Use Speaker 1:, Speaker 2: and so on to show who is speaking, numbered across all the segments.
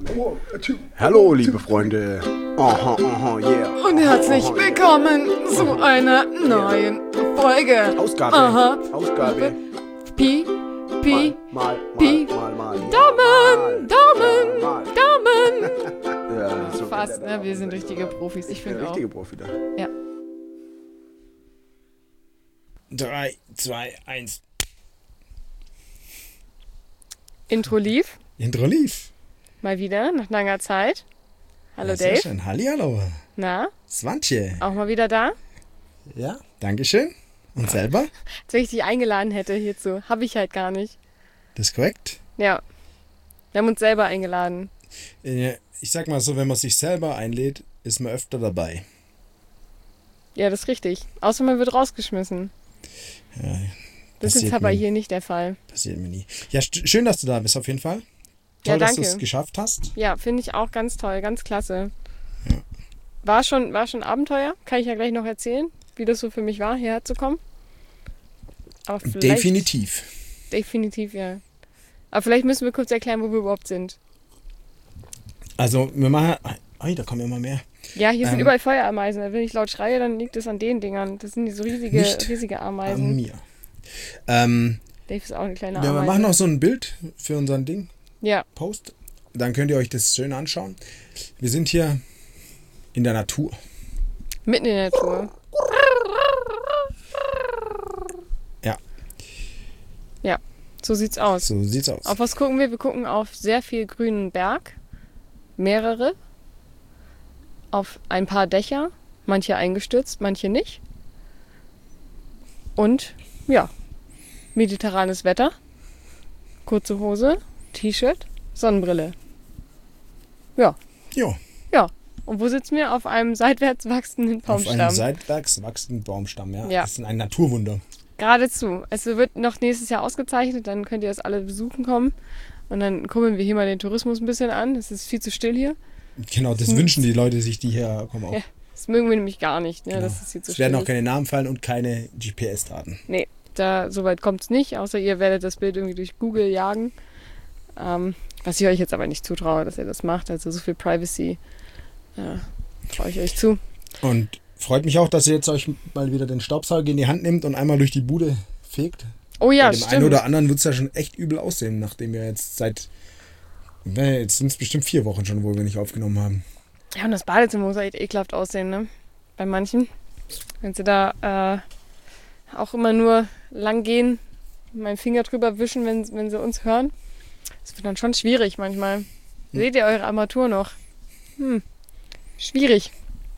Speaker 1: Hallo, liebe Freunde. Aha, yeah.
Speaker 2: Und herzlich willkommen zu einer neuen Folge.
Speaker 1: Ausgabe. Ausgabe.
Speaker 2: Pi.
Speaker 1: Mal.
Speaker 2: Daumen.
Speaker 1: Ja, so
Speaker 2: Fast, ne? Wir sind richtige Profis. Ich finde auch.
Speaker 1: richtige Profi da.
Speaker 2: Ja.
Speaker 3: 3, 2, 1.
Speaker 2: Intro lief.
Speaker 3: Intro lief.
Speaker 2: Mal wieder, nach langer Zeit. Hallo
Speaker 3: Ja, sehr
Speaker 2: Dave.
Speaker 3: schön. Hallihallo.
Speaker 2: Na,
Speaker 3: Swantje.
Speaker 2: auch mal wieder da?
Speaker 3: Ja, dankeschön. Und selber?
Speaker 2: Als wenn ich dich eingeladen hätte hierzu. Habe ich halt gar nicht.
Speaker 3: Das ist korrekt.
Speaker 2: Ja. Wir haben uns selber eingeladen.
Speaker 3: Ich sag mal so, wenn man sich selber einlädt, ist man öfter dabei.
Speaker 2: Ja, das ist richtig. Außer man wird rausgeschmissen.
Speaker 3: Ja,
Speaker 2: Das ist jetzt aber hier nicht der Fall.
Speaker 3: Passiert mir nie. Ja, schön, dass du da bist auf jeden Fall. Toll,
Speaker 2: Ja,
Speaker 3: dass
Speaker 2: danke.
Speaker 3: du es geschafft hast.
Speaker 2: Ja, finde ich auch ganz toll, ganz klasse.
Speaker 3: Ja.
Speaker 2: War schon Abenteuer, kann ich ja gleich noch erzählen, wie das so für mich war, hierher zu kommen. Aber vielleicht, Definitiv, ja. Aber vielleicht müssen wir kurz erklären, wo wir überhaupt sind.
Speaker 3: Also, wir machen... da kommen immer mehr.
Speaker 2: Ja, hier sind überall Feuerameisen. Wenn ich laut schreie, dann liegt es an den Dingern. Das sind so riesige Ameisen.
Speaker 3: An mir.
Speaker 2: Dave ist auch eine kleine Ameise.
Speaker 3: Wir machen noch so ein Bild für unseren Ding.
Speaker 2: Ja,
Speaker 3: Post. Dann könnt ihr euch das schön anschauen. Wir sind hier in der Natur.
Speaker 2: mitten in der Natur.
Speaker 3: Ja,
Speaker 2: Ja, so sieht's aus.
Speaker 3: so sieht's aus.
Speaker 2: Auf was gucken wir? Wir gucken auf sehr viel grünen Berg. Mehrere. Auf ein paar Dächer. Manche eingestürzt, manche nicht. Und, ja, mediterranes Wetter. Kurze Hose, T-Shirt, Sonnenbrille. Ja,
Speaker 3: Ja,
Speaker 2: ja. Und wo sitzen wir? Auf einem seitwärts wachsenden
Speaker 3: auf einem
Speaker 2: Baumstamm.
Speaker 3: seitwärts wachsenden Baumstamm. Ja.
Speaker 2: Ja.
Speaker 3: Das ist ein Naturwunder.
Speaker 2: Geradezu. Es wird noch nächstes Jahr ausgezeichnet, dann könnt ihr das alle besuchen kommen. Und dann kurbeln wir hier mal den Tourismus ein bisschen an. Es ist viel zu still hier.
Speaker 3: Genau, das wünschen die Leute sich, die hierher kommen auch.
Speaker 2: Ja, das mögen wir nämlich gar nicht. Ne?
Speaker 3: Genau.
Speaker 2: Das ist hier zu
Speaker 3: Es werden
Speaker 2: still
Speaker 3: auch keine Namen fallen und keine GPS-Daten.
Speaker 2: Nee, soweit kommt es nicht, außer ihr werdet das Bild irgendwie durch Google jagen. Was ich euch jetzt aber nicht zutraue, dass ihr das macht. Also so viel Privacy traue ich euch zu.
Speaker 3: Und freut mich auch, dass ihr jetzt euch mal wieder den Staubsauger in die Hand nehmt und einmal durch die Bude fegt.
Speaker 2: Oh ja,
Speaker 3: Bei dem einen
Speaker 2: stimmt.
Speaker 3: oder anderen wird es ja schon echt übel aussehen, nachdem wir jetzt jetzt sind es bestimmt 4 Wochen schon, wo wir nicht aufgenommen haben.
Speaker 2: Ja, und das Badezimmer muss echt ekelhaft aussehen, ne? Bei manchen. Wenn sie da auch immer nur lang gehen, meinen Finger drüber wischen, wenn sie uns hören. Das wird dann schon schwierig manchmal. Seht ihr eure Armatur noch? Schwierig.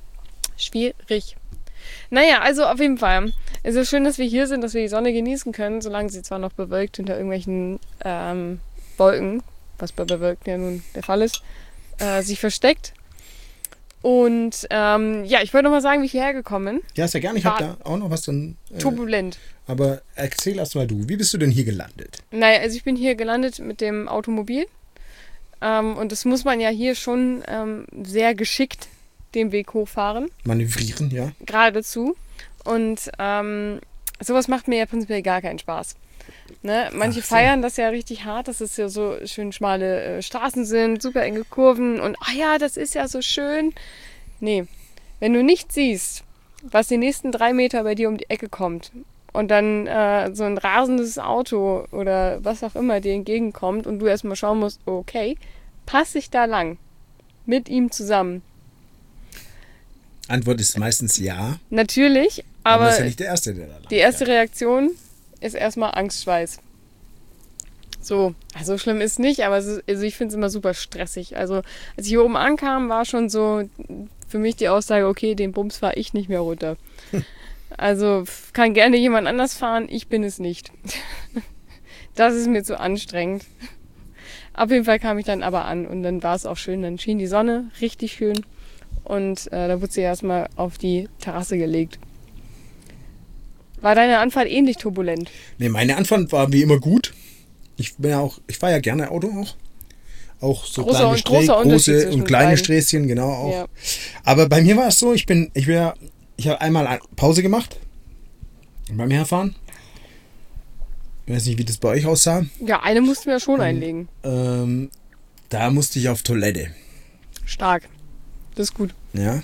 Speaker 2: Naja, also auf jeden Fall. Es ist schön, dass wir hier sind, dass wir die Sonne genießen können, solange sie zwar noch bewölkt hinter irgendwelchen Wolken, was bei Bewölkten ja nun der Fall ist, sich versteckt. Und ich wollte noch mal sagen, wie ich hierher gekommen bin.
Speaker 3: Ja, sehr gerne. Ich habe da auch noch was dann.
Speaker 2: Turbulent.
Speaker 3: Aber erzähl erst mal du. Wie bist du denn hier gelandet?
Speaker 2: Naja, also ich bin hier gelandet mit dem Automobil. Und das muss man ja hier schon sehr geschickt den Weg hochfahren.
Speaker 3: Manövrieren, ja.
Speaker 2: Geradezu. Und sowas macht mir ja prinzipiell gar keinen Spaß. Ne? Manche
Speaker 3: Ach so.
Speaker 2: feiern das ja richtig hart, dass es ja so schön schmale Straßen sind, super enge Kurven und das ist ja so schön. Nee, wenn du nicht siehst, was die nächsten 3 Meter bei dir um die Ecke kommt und dann so ein rasendes Auto oder was auch immer dir entgegenkommt und du erstmal schauen musst, okay, passe ich da lang mit ihm zusammen?
Speaker 3: Antwort ist meistens ja.
Speaker 2: Natürlich,
Speaker 3: Aber
Speaker 2: aber
Speaker 3: das ist ja nicht der Erste, der da landet.
Speaker 2: die erste Reaktion ist erstmal Angstschweiß. So schlimm ist nicht, aber ich finde es immer super stressig. Also als ich hier oben ankam, war schon so für mich die Aussage, okay, den Bums fahre ich nicht mehr runter. Also kann gerne jemand anders fahren, ich bin es nicht. Das ist mir zu anstrengend. Auf jeden Fall kam ich dann aber an und dann war es auch schön. Dann schien die Sonne richtig schön und da wurde sie erstmal auf die Terrasse gelegt. War deine Anfahrt ähnlich turbulent?
Speaker 3: Nee, meine Anfahrt war wie immer gut. Ich fahre ja gerne Auto auch. Auch so
Speaker 2: Großer Unterschied
Speaker 3: große
Speaker 2: zwischen
Speaker 3: und kleine
Speaker 2: beiden.
Speaker 3: Sträßchen, genau auch.
Speaker 2: Ja.
Speaker 3: Aber bei mir war es so, ich habe einmal Pause gemacht beim Herfahren. Ich weiß nicht, wie das bei euch aussah.
Speaker 2: Ja, eine mussten wir ja schon einlegen.
Speaker 3: Da musste ich auf Toilette.
Speaker 2: Stark. Das ist gut.
Speaker 3: Ja.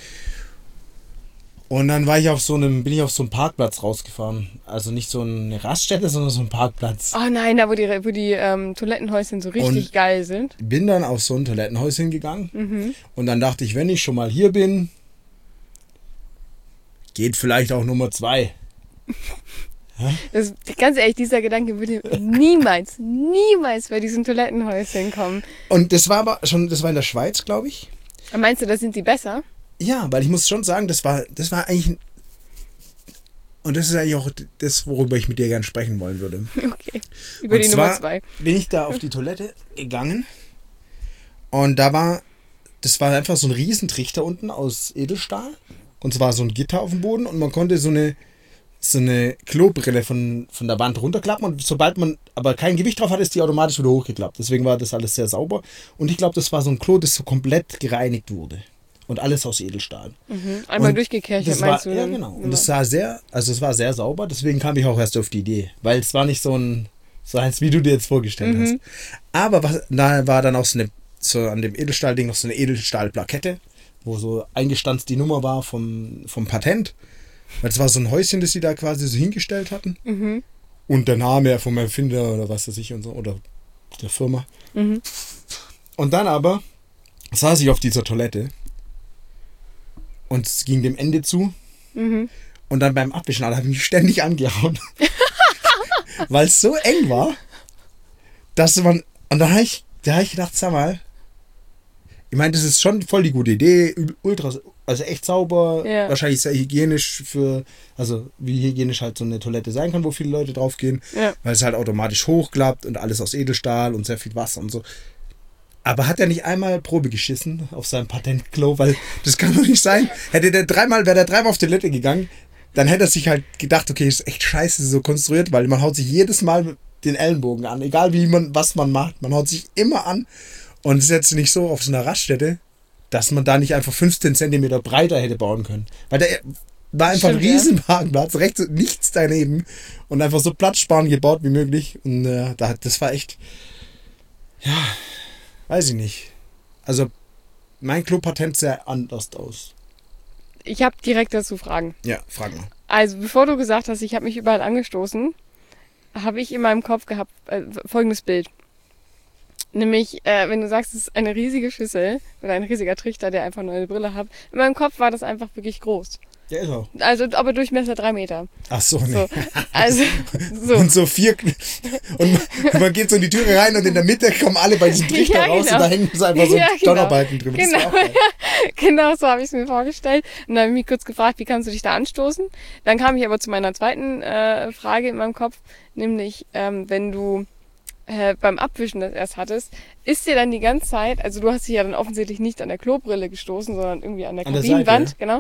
Speaker 3: Und dann bin ich auf so einem Parkplatz rausgefahren. Also nicht so eine Raststätte, sondern so ein Parkplatz.
Speaker 2: Oh nein, da wo die Toilettenhäuschen so richtig geil sind.
Speaker 3: Bin dann auf so ein Toilettenhäuschen gegangen. Und dann dachte ich, wenn ich schon mal hier bin, geht vielleicht auch Nummer 2.
Speaker 2: Ganz ehrlich, dieser Gedanke würde niemals bei diesen Toilettenhäuschen kommen.
Speaker 3: Und das war in der Schweiz, glaube ich.
Speaker 2: Meinst du, da sind die besser?
Speaker 3: Ja, weil ich muss schon sagen, das war eigentlich, und das ist eigentlich auch das, worüber ich mit dir gerne sprechen wollen würde.
Speaker 2: Okay, über
Speaker 3: und
Speaker 2: die
Speaker 3: zwar
Speaker 2: Nummer 2.
Speaker 3: Bin ich da auf die Toilette gegangen und das war einfach so ein Riesentrichter unten aus Edelstahl und zwar so ein Gitter auf dem Boden und man konnte so eine Klobrille von der Wand runterklappen und sobald man aber kein Gewicht drauf hat, ist die automatisch wieder hochgeklappt. Deswegen war das alles sehr sauber und ich glaube, das war so ein Klo, das so komplett gereinigt wurde. Und alles aus Edelstahl.
Speaker 2: Einmal durchgekerchert, meinst du?
Speaker 3: Ja, genau. Und es war sehr sauber, deswegen kam ich auch erst auf die Idee. Weil es war nicht so eins, wie du dir jetzt vorgestellt hast. Aber da war dann auch an dem Edelstahlding noch so eine Edelstahlplakette, wo so eingestanzt die Nummer war vom Patent. Weil es war so ein Häuschen, das sie da quasi so hingestellt hatten. Und der Name vom Erfinder oder was weiß ich und so, oder der Firma. Und dann aber saß ich auf dieser Toilette. Und es ging dem Ende zu. Und dann beim Abwischen habe ich mich ständig angehauen. Weil es so eng war, dass man. Und da habe ich gedacht, sag mal, ich meine, das ist schon voll die gute Idee. Also echt sauber, wahrscheinlich sehr hygienisch wie hygienisch halt so eine Toilette sein kann, wo viele Leute drauf gehen.
Speaker 2: Ja.
Speaker 3: Weil es halt automatisch hochklappt und alles aus Edelstahl und sehr viel Wasser und so. Aber hat er nicht einmal Probe geschissen auf seinem Patentklo? Weil das kann doch nicht sein. Wäre der dreimal auf Toilette gegangen, dann hätte er sich halt gedacht, okay, ist echt scheiße so konstruiert, weil man haut sich jedes Mal den Ellenbogen an. Egal was man macht, man haut sich immer an. Und es ist jetzt nicht so auf so einer Raststätte, dass man da nicht einfach 15 Zentimeter breiter hätte bauen können. Weil da war einfach ein Riesenparkplatz, rechts und nichts daneben. Und einfach so platzsparend gebaut wie möglich. Und das war echt, ja, weiß ich nicht. Also, mein Klopatent sehr anders aus.
Speaker 2: Ich habe direkt dazu Fragen.
Speaker 3: Ja, frag mal.
Speaker 2: Also, bevor du gesagt hast, ich habe mich überall angestoßen, habe ich in meinem Kopf gehabt folgendes Bild. Nämlich, wenn du sagst, es ist eine riesige Schüssel oder ein riesiger Trichter, der einfach nur eine Brille hat. In meinem Kopf war das einfach wirklich groß.
Speaker 3: Ja, ist auch.
Speaker 2: Also, aber Durchmesser 3 Meter.
Speaker 3: Ach so, ne.
Speaker 2: So, also, so.
Speaker 3: Und so 4. Und man geht so in die Türe rein und in der Mitte kommen alle bei diesem Trichter raus und da hängen so einfach so Donnerbalken drin.
Speaker 2: Genau, genau so habe ich es mir vorgestellt. Und dann habe ich mich kurz gefragt, wie kannst du dich da anstoßen? Dann kam ich aber zu meiner zweiten Frage in meinem Kopf, nämlich, wenn du beim Abwischen das erst hattest, ist dir dann die ganze Zeit, also du hast dich ja dann offensichtlich nicht an der Klobrille gestoßen, sondern irgendwie an der Kabinenwand, genau,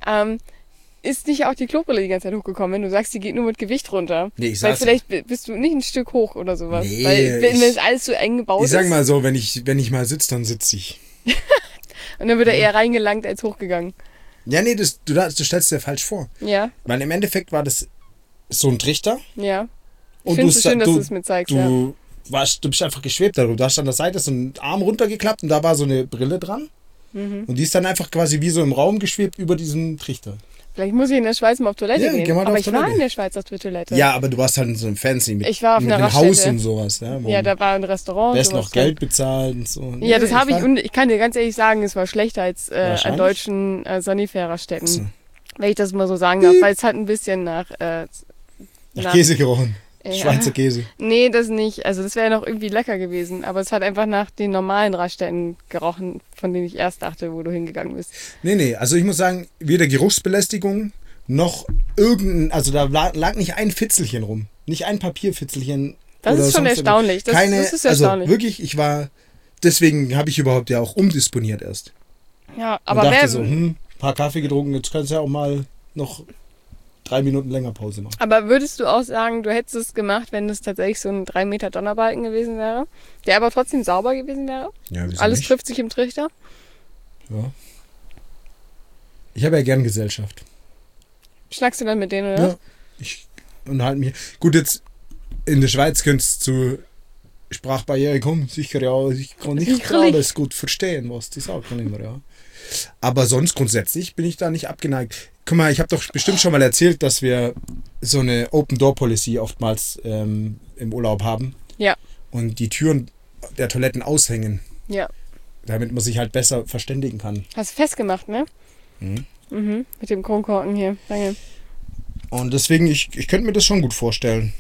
Speaker 2: ist nicht auch die Klobrille die ganze Zeit hochgekommen, wenn du sagst, die geht nur mit Gewicht runter? Nee, ich sag's. Weil vielleicht bist du nicht ein Stück hoch oder sowas. Nee, weil wenn es alles so eng gebaut ist.
Speaker 3: Ich sag mal so, wenn ich mal sitze, dann sitze ich.
Speaker 2: Und dann wird er eher reingelangt als hochgegangen.
Speaker 3: Ja, nee, du stellst dir falsch vor. Ja. Weil im Endeffekt war das so ein Trichter.
Speaker 2: Ja. Ich finde es so schön, dass du es mir zeigst,
Speaker 3: du bist einfach geschwebt darüber. Du hast an der Seite so einen Arm runtergeklappt und da war so eine Brille dran. Und die ist dann einfach quasi wie so im Raum geschwebt über diesen Trichter.
Speaker 2: Vielleicht muss ich in der Schweiz mal auf Toilette gehen. Aber ich war in der Schweiz auf Toilette.
Speaker 3: Ja, aber du warst halt in so einem Fancy
Speaker 2: ich war auf
Speaker 3: mit
Speaker 2: einer
Speaker 3: einem Haus und sowas. Ja,
Speaker 2: da war ein Restaurant.
Speaker 3: Du hast noch Geld bezahlt und so.
Speaker 2: Ja, das habe ich. Und ich kann dir ganz ehrlich sagen, es war schlechter als an deutschen Sanifarer-Städten. So. Wenn ich das mal so sagen darf. Weil es hat ein bisschen nach
Speaker 3: Käse gerochen. Ja. Schweizer Käse.
Speaker 2: Nee, das nicht. Also das wäre noch irgendwie lecker gewesen. Aber es hat einfach nach den normalen Raststätten gerochen, von denen ich erst dachte, wo du hingegangen bist.
Speaker 3: Nee. Also ich muss sagen, weder Geruchsbelästigung noch also da lag nicht ein Fitzelchen rum. Nicht ein Papierfitzelchen.
Speaker 2: Das ist schon erstaunlich. Das ist erstaunlich.
Speaker 3: Also wirklich, deswegen habe ich überhaupt ja auch umdisponiert erst.
Speaker 2: Ja, aber
Speaker 3: und dachte ein paar Kaffee getrunken, jetzt kannst du ja auch mal noch 3 Minuten länger Pause machen.
Speaker 2: Aber würdest du auch sagen, du hättest es gemacht, wenn es tatsächlich so ein 3 Meter Donnerbalken gewesen wäre, der aber trotzdem sauber gewesen wäre? Ja, alles trifft sich im Trichter?
Speaker 3: Ja. Ich habe ja gern Gesellschaft.
Speaker 2: Schnackst du dann mit denen, oder?
Speaker 3: Ja, ich unterhalte mich. Gut, jetzt in der Schweiz könntest du Sprachbarriere, komm, sicher ja, ich kann nicht alles gut verstehen, was die sagen immer, ja. Aber sonst grundsätzlich bin ich da nicht abgeneigt. Guck mal, ich habe doch bestimmt schon mal erzählt, dass wir so eine Open-Door-Policy oftmals im Urlaub haben.
Speaker 2: Ja.
Speaker 3: Und die Türen der Toiletten aushängen.
Speaker 2: Ja.
Speaker 3: Damit man sich halt besser verständigen kann.
Speaker 2: Hast du festgemacht, ne? Mit dem Kronkorken hier. Danke.
Speaker 3: Und deswegen, ich könnte mir das schon gut vorstellen.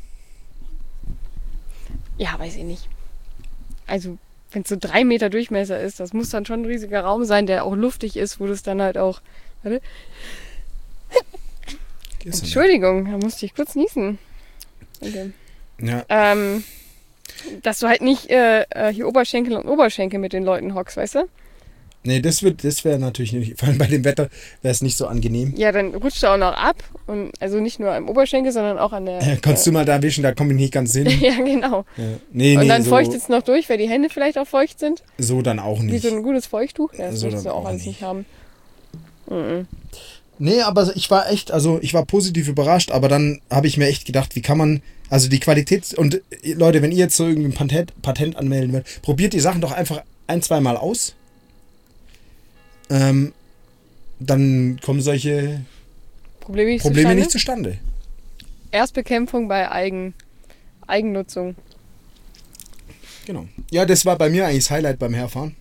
Speaker 2: Ja, weiß ich nicht. Also, wenn es so 3 Meter Durchmesser ist, das muss dann schon ein riesiger Raum sein, der auch luftig ist, wo das dann halt auch... Warte. Entschuldigung, da musste ich kurz niesen. Okay.
Speaker 3: Ja.
Speaker 2: Dass du halt nicht hier Oberschenkel und Oberschenkel mit den Leuten hockst, weißt du?
Speaker 3: Nee, das wäre natürlich nicht, vor allem bei dem Wetter wäre es nicht so angenehm.
Speaker 2: Ja, dann rutscht du auch noch ab. Und also nicht nur am Oberschenkel, sondern auch an der...
Speaker 3: Kannst du mal da erwischen, da komme ich nicht ganz hin.
Speaker 2: Ja, genau.
Speaker 3: Ja. Nee,
Speaker 2: und dann
Speaker 3: so,
Speaker 2: feuchtet es noch durch, weil die Hände vielleicht auch feucht sind.
Speaker 3: So dann auch
Speaker 2: Wie
Speaker 3: nicht.
Speaker 2: so ein gutes Feuchttuch. Ja, das
Speaker 3: So
Speaker 2: möchtest du
Speaker 3: dann
Speaker 2: auch
Speaker 3: auch
Speaker 2: alles nicht haben. Mhm.
Speaker 3: Nee, aber ich war positiv überrascht, aber dann habe ich mir echt gedacht, wie kann man, also die Qualität, und Leute, wenn ihr jetzt so irgendwie ein Patent anmelden wollt, probiert die Sachen doch einfach 1-2 Mal aus. Dann kommen solche Probleme nicht zustande.
Speaker 2: Erstbekämpfung bei Eigennutzung.
Speaker 3: Genau. Ja, das war bei mir eigentlich das Highlight beim Herfahren.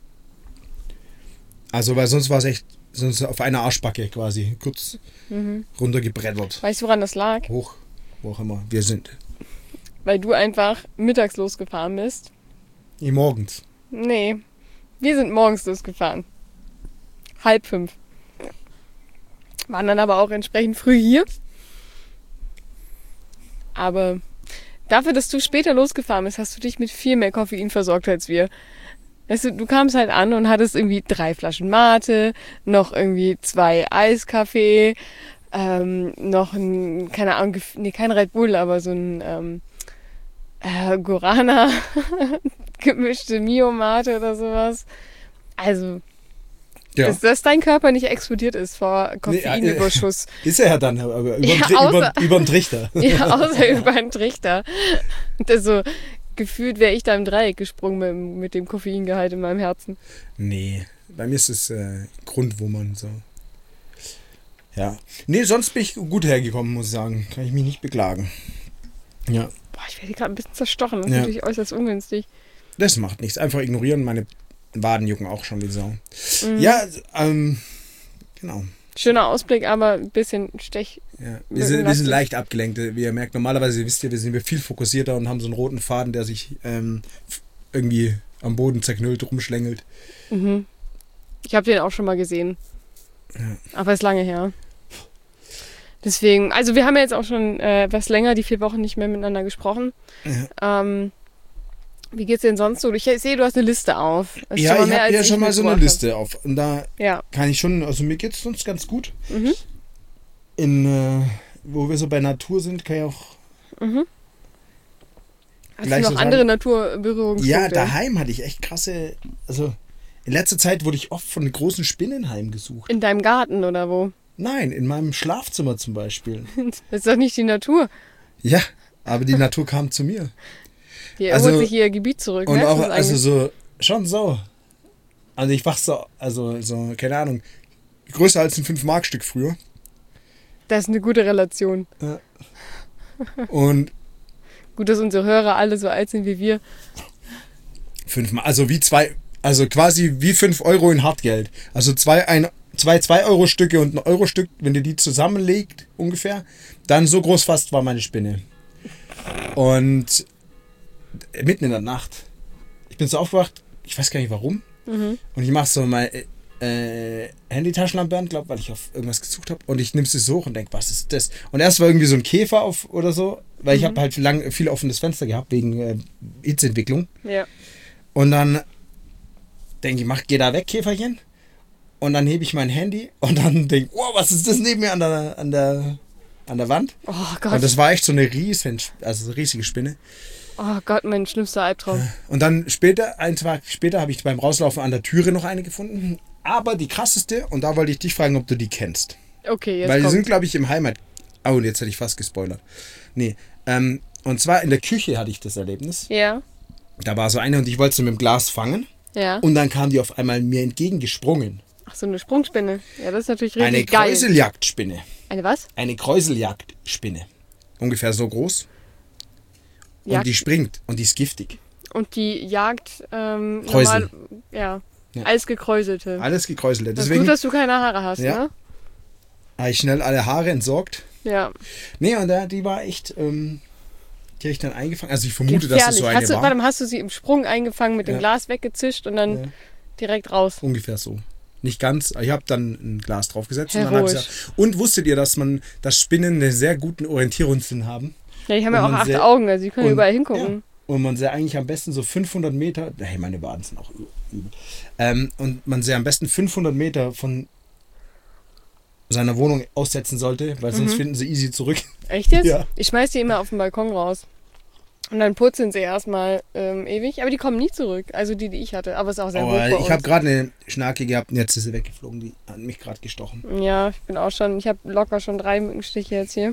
Speaker 3: Also, weil sonst war es echt auf einer Arschbacke quasi kurz runtergebrettert.
Speaker 2: Weißt du, woran das lag?
Speaker 3: Hoch, wo auch immer wir sind.
Speaker 2: Weil du einfach mittags losgefahren bist.
Speaker 3: Morgens.
Speaker 2: Nee, wir sind morgens losgefahren. 4:30. Waren dann aber auch entsprechend früh hier. Aber dafür, dass du später losgefahren bist, hast du dich mit viel mehr Koffein versorgt als wir. Weißt du kamst halt an und hattest irgendwie 3 Flaschen Mate, noch irgendwie 2 Eiskaffee, noch ein, keine Ahnung, nee, kein Red Bull, aber so ein Guarana, gemischte Mio-Mate oder sowas. Also,
Speaker 3: Ja.
Speaker 2: dass dein Körper nicht explodiert ist vor Koffeinüberschuss.
Speaker 3: Ist er ja dann, aber über den Trichter.
Speaker 2: Ja, außer über einen Trichter. Das so, gefühlt wäre ich da im Dreieck gesprungen mit dem Koffeingehalt in meinem Herzen.
Speaker 3: Nee, bei mir ist es Grund, wo man so... Ja. Nee, sonst bin ich gut hergekommen, muss ich sagen. Kann ich mich nicht beklagen. Ja.
Speaker 2: Boah, ich werde gerade ein bisschen zerstochen. Das ist
Speaker 3: Ja.
Speaker 2: natürlich äußerst ungünstig.
Speaker 3: Das macht nichts. Einfach ignorieren. Meine Waden jucken auch schon wie Sau. Ja, genau.
Speaker 2: Schöner Ausblick, aber ein bisschen
Speaker 3: Ja. Wir sind leicht abgelenkt. Wie ihr merkt, normalerweise wisst ihr, wir sind viel fokussierter und haben so einen roten Faden, der sich irgendwie am Boden zerknüllt rumschlängelt.
Speaker 2: Mhm. Ich habe den auch schon mal gesehen.
Speaker 3: Ja.
Speaker 2: Aber ist lange her. Deswegen, also wir haben ja jetzt auch schon was länger, die 4 Wochen nicht mehr miteinander gesprochen.
Speaker 3: Ja.
Speaker 2: Wie geht's denn sonst so? Ich sehe, du hast eine Liste auf. Das ist
Speaker 3: Ja,
Speaker 2: schon mal
Speaker 3: ich
Speaker 2: mehr,
Speaker 3: habe
Speaker 2: als
Speaker 3: ja schon mal so eine
Speaker 2: mitgebracht
Speaker 3: Liste auf. Und da
Speaker 2: Ja.
Speaker 3: kann ich schon, also mir geht es sonst ganz gut.
Speaker 2: Mhm.
Speaker 3: Wo wir so bei Natur sind, kann ich auch...
Speaker 2: Hast
Speaker 3: gleich
Speaker 2: du
Speaker 3: so
Speaker 2: noch
Speaker 3: sagen-
Speaker 2: andere Naturberührungspunkte?
Speaker 3: Ja, daheim hatte ich echt krasse... Also in letzter Zeit wurde ich oft von großen Spinnen heimgesucht.
Speaker 2: In deinem Garten oder wo?
Speaker 3: Nein, in meinem Schlafzimmer zum Beispiel.
Speaker 2: Das ist doch nicht die Natur.
Speaker 3: Ja, aber die Natur kam zu mir.
Speaker 2: Die
Speaker 3: Also-
Speaker 2: erholt sich ihr Gebiet zurück.
Speaker 3: Und
Speaker 2: Merkst
Speaker 3: auch,
Speaker 2: du das
Speaker 3: also
Speaker 2: eigentlich?
Speaker 3: so, schon so. Also ich wach so, so, keine Ahnung, größer als ein 5-Mark-Stück früher.
Speaker 2: Das ist eine gute Relation.
Speaker 3: Und
Speaker 2: Gut, dass unsere Hörer alle so alt sind wie wir.
Speaker 3: 5 Mark, also quasi wie 5 Euro in Hartgeld. Also 2 2-Euro-Stücke und ein Euro-Stück, wenn ihr die zusammenlegt, ungefähr, dann so groß fast war meine Spinne. Und mitten in der Nacht, ich bin so aufgewacht, ich weiß gar nicht warum, und ich mache so mein Handy-Taschenlampe an, glaube, weil ich auf irgendwas gesucht habe, und ich nehme sie so hoch und denke, was ist das? Und erst war irgendwie so ein Käfer auf oder so, weil ich habe halt viel offenes Fenster gehabt wegen Hitzeentwicklung.
Speaker 2: Ja.
Speaker 3: Und dann denke ich, geh da weg, Käferchen. Und dann hebe ich mein Handy und dann denke ich, oh, was ist das neben mir an der Wand?
Speaker 2: Oh Gott.
Speaker 3: Und das war echt so eine riesige Spinne.
Speaker 2: Oh Gott, mein schlimmster Albtraum.
Speaker 3: Und dann einen Tag später, habe ich beim Rauslaufen an der Türe noch eine gefunden. Aber die krasseste, und da wollte ich dich fragen, ob du die kennst.
Speaker 2: Okay, jetzt
Speaker 3: Weil die
Speaker 2: kommt.
Speaker 3: sind, glaube ich, im Heimat... Oh, und jetzt hätte ich fast gespoilert. Nee. Und Und zwar in der Küche hatte ich das Erlebnis.
Speaker 2: Ja.
Speaker 3: Da war so eine und ich wollte sie mit dem Glas fangen.
Speaker 2: Ja.
Speaker 3: Und dann kam die auf einmal mir entgegengesprungen.
Speaker 2: Ach, so eine Sprungspinne. Ja, das ist natürlich richtig
Speaker 3: Eine
Speaker 2: geil.
Speaker 3: Kräuseljagdspinne.
Speaker 2: Eine was?
Speaker 3: Eine Kräuseljagdspinne. Ungefähr so groß. Und
Speaker 2: Jagd-
Speaker 3: die springt und die ist giftig.
Speaker 2: Und die jagt
Speaker 3: Kräusel.
Speaker 2: ja,
Speaker 3: Ja.
Speaker 2: alles gekräuselte.
Speaker 3: Alles gekräuselte.
Speaker 2: Das ist
Speaker 3: Deswegen
Speaker 2: gut, dass du keine Haare hast,
Speaker 3: Ja.
Speaker 2: ne?
Speaker 3: habe ich schnell alle Haare entsorgt.
Speaker 2: Ja.
Speaker 3: Nee, und die war echt, die habe ich dann eingefangen. Also ich vermute, dass das
Speaker 2: Gefährlich.
Speaker 3: so eine war.
Speaker 2: Warte mal, hast du sie im Sprung eingefangen, mit dem
Speaker 3: Ja.
Speaker 2: Glas weggezischt und dann
Speaker 3: Ja.
Speaker 2: direkt raus?
Speaker 3: Ungefähr so. Nicht ganz. Ich habe dann ein Glas draufgesetzt. Und, dann hab ich
Speaker 2: Heroisch.
Speaker 3: gesagt, und wusstet ihr, dass Spinnen einen sehr guten Orientierungssinn haben?
Speaker 2: Ja, die haben ja
Speaker 3: Und
Speaker 2: auch
Speaker 3: man
Speaker 2: 8
Speaker 3: sehr-
Speaker 2: Augen, also die können
Speaker 3: und-
Speaker 2: überall hingucken.
Speaker 3: Ja. Und man sehr eigentlich am besten so 500 Meter, hey, meine Waden sind auch übel. Und man sehr am besten 500 Meter von seiner Wohnung aussetzen sollte, weil sonst finden sie easy zurück.
Speaker 2: Echt jetzt?
Speaker 3: Ja.
Speaker 2: Ich schmeiß die immer auf den Balkon raus. Und dann purzeln sie erstmal ewig, aber die kommen nie zurück. Also die ich hatte. Aber es ist auch sehr hoch bei
Speaker 3: Aber ich habe
Speaker 2: uns.
Speaker 3: gerade eine Schnarke gehabt und jetzt ist sie weggeflogen. Die hat mich gerade gestochen.
Speaker 2: Ja, ich habe locker schon 3 Mückenstiche jetzt hier.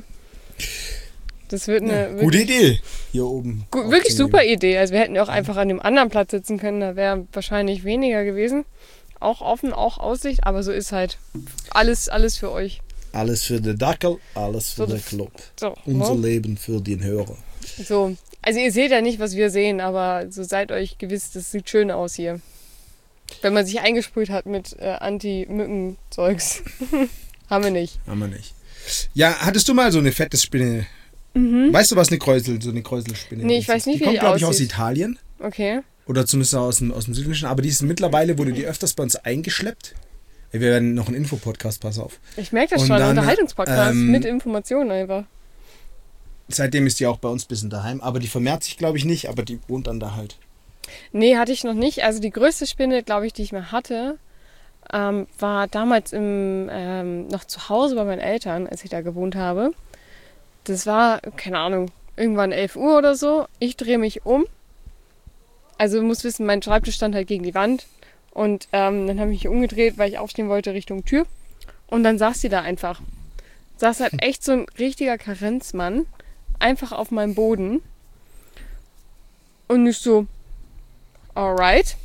Speaker 2: Das wird eine
Speaker 3: Gute Idee. Hier oben.
Speaker 2: wirklich super Idee. Also wir hätten ja auch einfach an dem anderen Platz sitzen können, da wäre wahrscheinlich weniger gewesen. Auch offen, auch Aussicht, aber so ist halt alles für euch.
Speaker 3: Alles für den Dackel, alles für
Speaker 2: So,
Speaker 3: den Club.
Speaker 2: So,
Speaker 3: Unser
Speaker 2: ne?
Speaker 3: Leben für den Hörer.
Speaker 2: So. Also ihr seht ja nicht, was wir sehen, aber so seid euch gewiss, das sieht schön aus hier. Wenn man sich eingesprüht hat mit Anti-Mücken-Zeugs. Haben wir nicht.
Speaker 3: Haben wir nicht. Ja, hattest du mal so eine fette Spinne? Weißt du, was so eine Kräuselspinne
Speaker 2: Nee, ich
Speaker 3: ist?
Speaker 2: weiß nicht,
Speaker 3: die
Speaker 2: wie
Speaker 3: kommt,
Speaker 2: die
Speaker 3: glaube ich, aus
Speaker 2: aussieht.
Speaker 3: Italien.
Speaker 2: Okay.
Speaker 3: Oder zumindest aus dem Südlichen. Aber die ist mittlerweile, wurde die öfters bei uns eingeschleppt. Wir werden noch einen Infopodcast, pass auf.
Speaker 2: Ich merke das
Speaker 3: Und
Speaker 2: schon,
Speaker 3: dann,
Speaker 2: Unterhaltungspodcast mit Informationen einfach.
Speaker 3: Seitdem ist die auch bei uns ein bisschen daheim. Aber die vermehrt sich, glaube ich, nicht. Aber die wohnt dann da halt.
Speaker 2: Nee, hatte ich noch nicht. Also die größte Spinne, glaube ich, die ich mal hatte, war damals noch zu Hause bei meinen Eltern, als ich da gewohnt habe. Das war, keine Ahnung, irgendwann 11 Uhr oder so. Ich drehe mich um. Also du musst wissen, mein Schreibtisch stand halt gegen die Wand. Und dann habe ich mich umgedreht, weil ich aufstehen wollte Richtung Tür. Und dann saß sie da einfach. Saß halt echt so ein richtiger Karenzmann. Einfach auf meinem Boden. Und ich so, alright.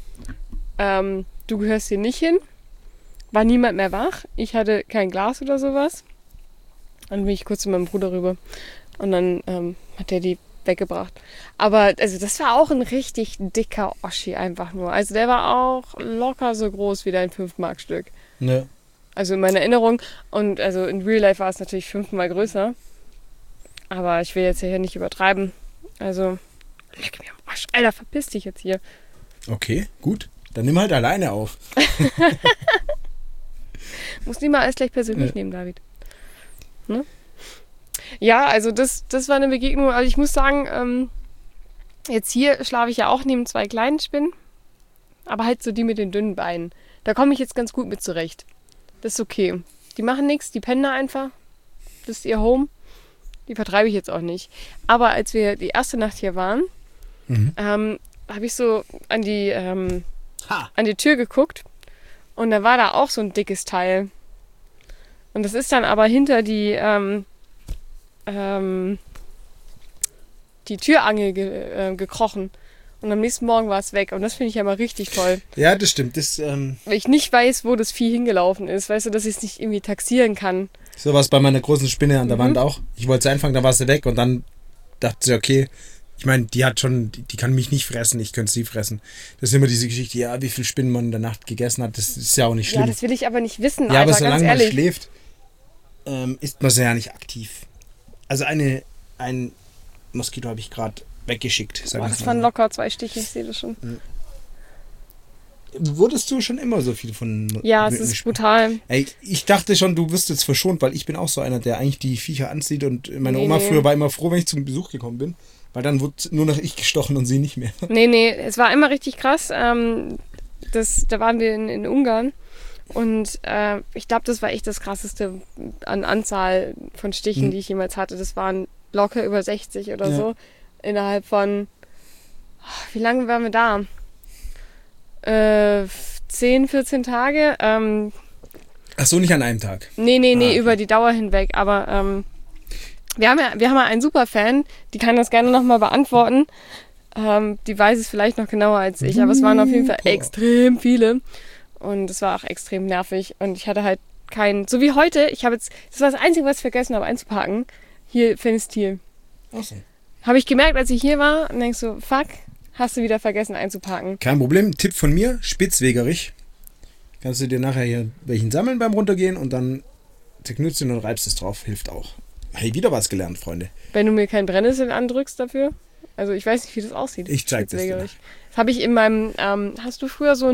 Speaker 2: Du gehörst hier nicht hin. War niemand mehr wach. Ich hatte kein Glas oder sowas. Dann bin ich kurz zu meinem Bruder rüber. Und dann hat der die weggebracht. Aber also das war auch ein richtig dicker Oschi einfach nur. Also der war auch locker so groß wie dein 5-Mark-Stück.
Speaker 3: Ne.
Speaker 2: Also in meiner Erinnerung. Und also in Real Life war es natürlich 5-mal größer. Aber ich will jetzt hier nicht übertreiben. Also, leck mir am Arsch. Alter, verpiss dich jetzt hier.
Speaker 3: Okay, gut. Dann nimm halt alleine auf.
Speaker 2: Muss nie mal alles gleich persönlich nehmen, David. Ne? Ja, also das war eine Begegnung. Also ich muss sagen, jetzt hier schlafe ich ja auch neben 2 kleinen Spinnen. Aber halt so die mit den dünnen Beinen. Da komme ich jetzt ganz gut mit zurecht. Das ist okay. Die machen nichts, die pennen da einfach. Das ist ihr Home. Die vertreibe ich jetzt auch nicht. Aber als wir die erste Nacht hier waren, habe ich so an die Tür geguckt. Und da war da auch so ein dickes Teil. Und das ist dann aber hinter die Türangel gekrochen. Und am nächsten Morgen war es weg. Und das finde ich ja mal richtig toll.
Speaker 3: Ja, das stimmt. Das
Speaker 2: Weil ich nicht weiß, wo das Vieh hingelaufen ist. Weißt du, dass ich es nicht irgendwie taxieren kann.
Speaker 3: so war es bei meiner großen Spinne an der Wand auch. Ich wollte sie einfangen, da war sie weg. Und dann dachte sie, okay, ich meine, die kann mich nicht fressen, ich könnte sie fressen. Das ist immer diese Geschichte, ja, wie viel Spinnen man in der Nacht gegessen hat, das ist ja auch nicht schlimm.
Speaker 2: Ja, das will ich aber nicht wissen,
Speaker 3: Ja,
Speaker 2: Alter,
Speaker 3: aber solange
Speaker 2: ganz
Speaker 3: man
Speaker 2: ehrlich.
Speaker 3: schläft, ist man ja nicht aktiv. Also ein Moskito habe ich gerade weggeschickt. Sagen
Speaker 2: Boah,
Speaker 3: wir's
Speaker 2: das
Speaker 3: mal
Speaker 2: waren
Speaker 3: so.
Speaker 2: locker 2 Stiche, ich sehe das schon.
Speaker 3: Wurdest du schon immer so viel von
Speaker 2: Ja, es
Speaker 3: Mücken
Speaker 2: ist
Speaker 3: gespielt?
Speaker 2: brutal.
Speaker 3: Ey, ich dachte schon, du wirst jetzt verschont, weil ich bin auch so einer, der eigentlich die Viecher anzieht und meine
Speaker 2: Nee,
Speaker 3: Oma
Speaker 2: nee.
Speaker 3: früher war immer froh, wenn ich zum Besuch gekommen bin, weil dann wurde nur noch ich gestochen und sie nicht mehr.
Speaker 2: Nee, es war immer richtig krass. Da waren wir in Ungarn und ich glaube, das war echt das Krasseste an Anzahl von Stichen, die ich jemals hatte. Das waren locker über 60 oder
Speaker 3: Ja.
Speaker 2: so. Innerhalb von, wie lange waren wir da? 10, 14 Tage.
Speaker 3: Ach so, nicht an einem Tag.
Speaker 2: Nee,
Speaker 3: okay.
Speaker 2: über die Dauer hinweg. Aber Wir haben ja einen Superfan, die kann das gerne nochmal beantworten. Die weiß es vielleicht noch genauer als ich, aber es waren auf jeden Fall extrem viele. Und es war auch extrem nervig. Und ich hatte halt so wie heute, das war das Einzige, was ich vergessen habe einzupacken, hier Fenestil.
Speaker 3: Ach so.
Speaker 2: Habe ich gemerkt, als ich hier war und denkst so, fuck, hast du wieder vergessen einzupacken.
Speaker 3: Kein Problem. Tipp von mir, Spitzwegerich. Kannst du dir nachher hier welchen sammeln beim Runtergehen und dann zerknüllst du und reibst es drauf. Hilft auch. Hey, wieder was gelernt, Freunde.
Speaker 2: Wenn du mir kein Brennnessel andrückst dafür. Also ich weiß nicht, wie das aussieht.
Speaker 3: Ich zeig das dir.
Speaker 2: Das habe ich in meinem, hast du früher so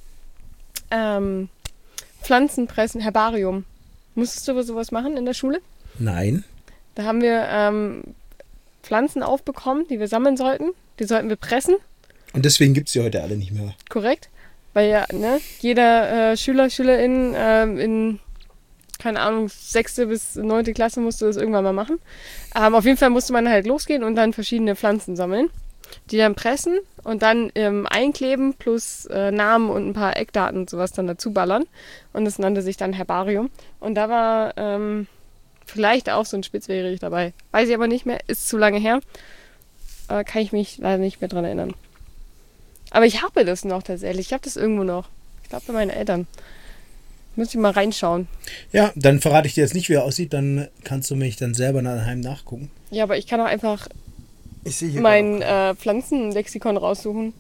Speaker 2: ein Pflanzenpressen, Herbarium. Musstest du sowas machen in der Schule?
Speaker 3: Nein.
Speaker 2: Da haben wir Pflanzen aufbekommen, die wir sammeln sollten. Die sollten wir pressen.
Speaker 3: Und deswegen gibt es sie heute alle nicht mehr.
Speaker 2: Korrekt. Weil ja, ne, jeder Schülerin in, keine Ahnung, 6. bis 9. Klasse musste das irgendwann mal machen. Auf jeden Fall musste man halt losgehen und dann verschiedene Pflanzen sammeln, die dann pressen und dann einkleben plus Namen und ein paar Eckdaten und sowas dann dazu ballern. Und das nannte sich dann Herbarium. Und da war vielleicht auch so ein Spitzwegerich dabei. Weiß ich aber nicht mehr, ist zu lange her. Kann ich mich leider nicht mehr dran erinnern. Aber ich habe das noch tatsächlich. Ich habe das irgendwo noch. Ich glaube bei meinen Eltern. Müsste ich mal reinschauen.
Speaker 3: Ja, dann verrate ich dir jetzt nicht, wie er aussieht. Dann kannst du mich dann selber daheim nachgucken.
Speaker 2: Ja, aber ich kann auch einfach
Speaker 3: Ich sehe hier
Speaker 2: mein Pflanzenlexikon raussuchen.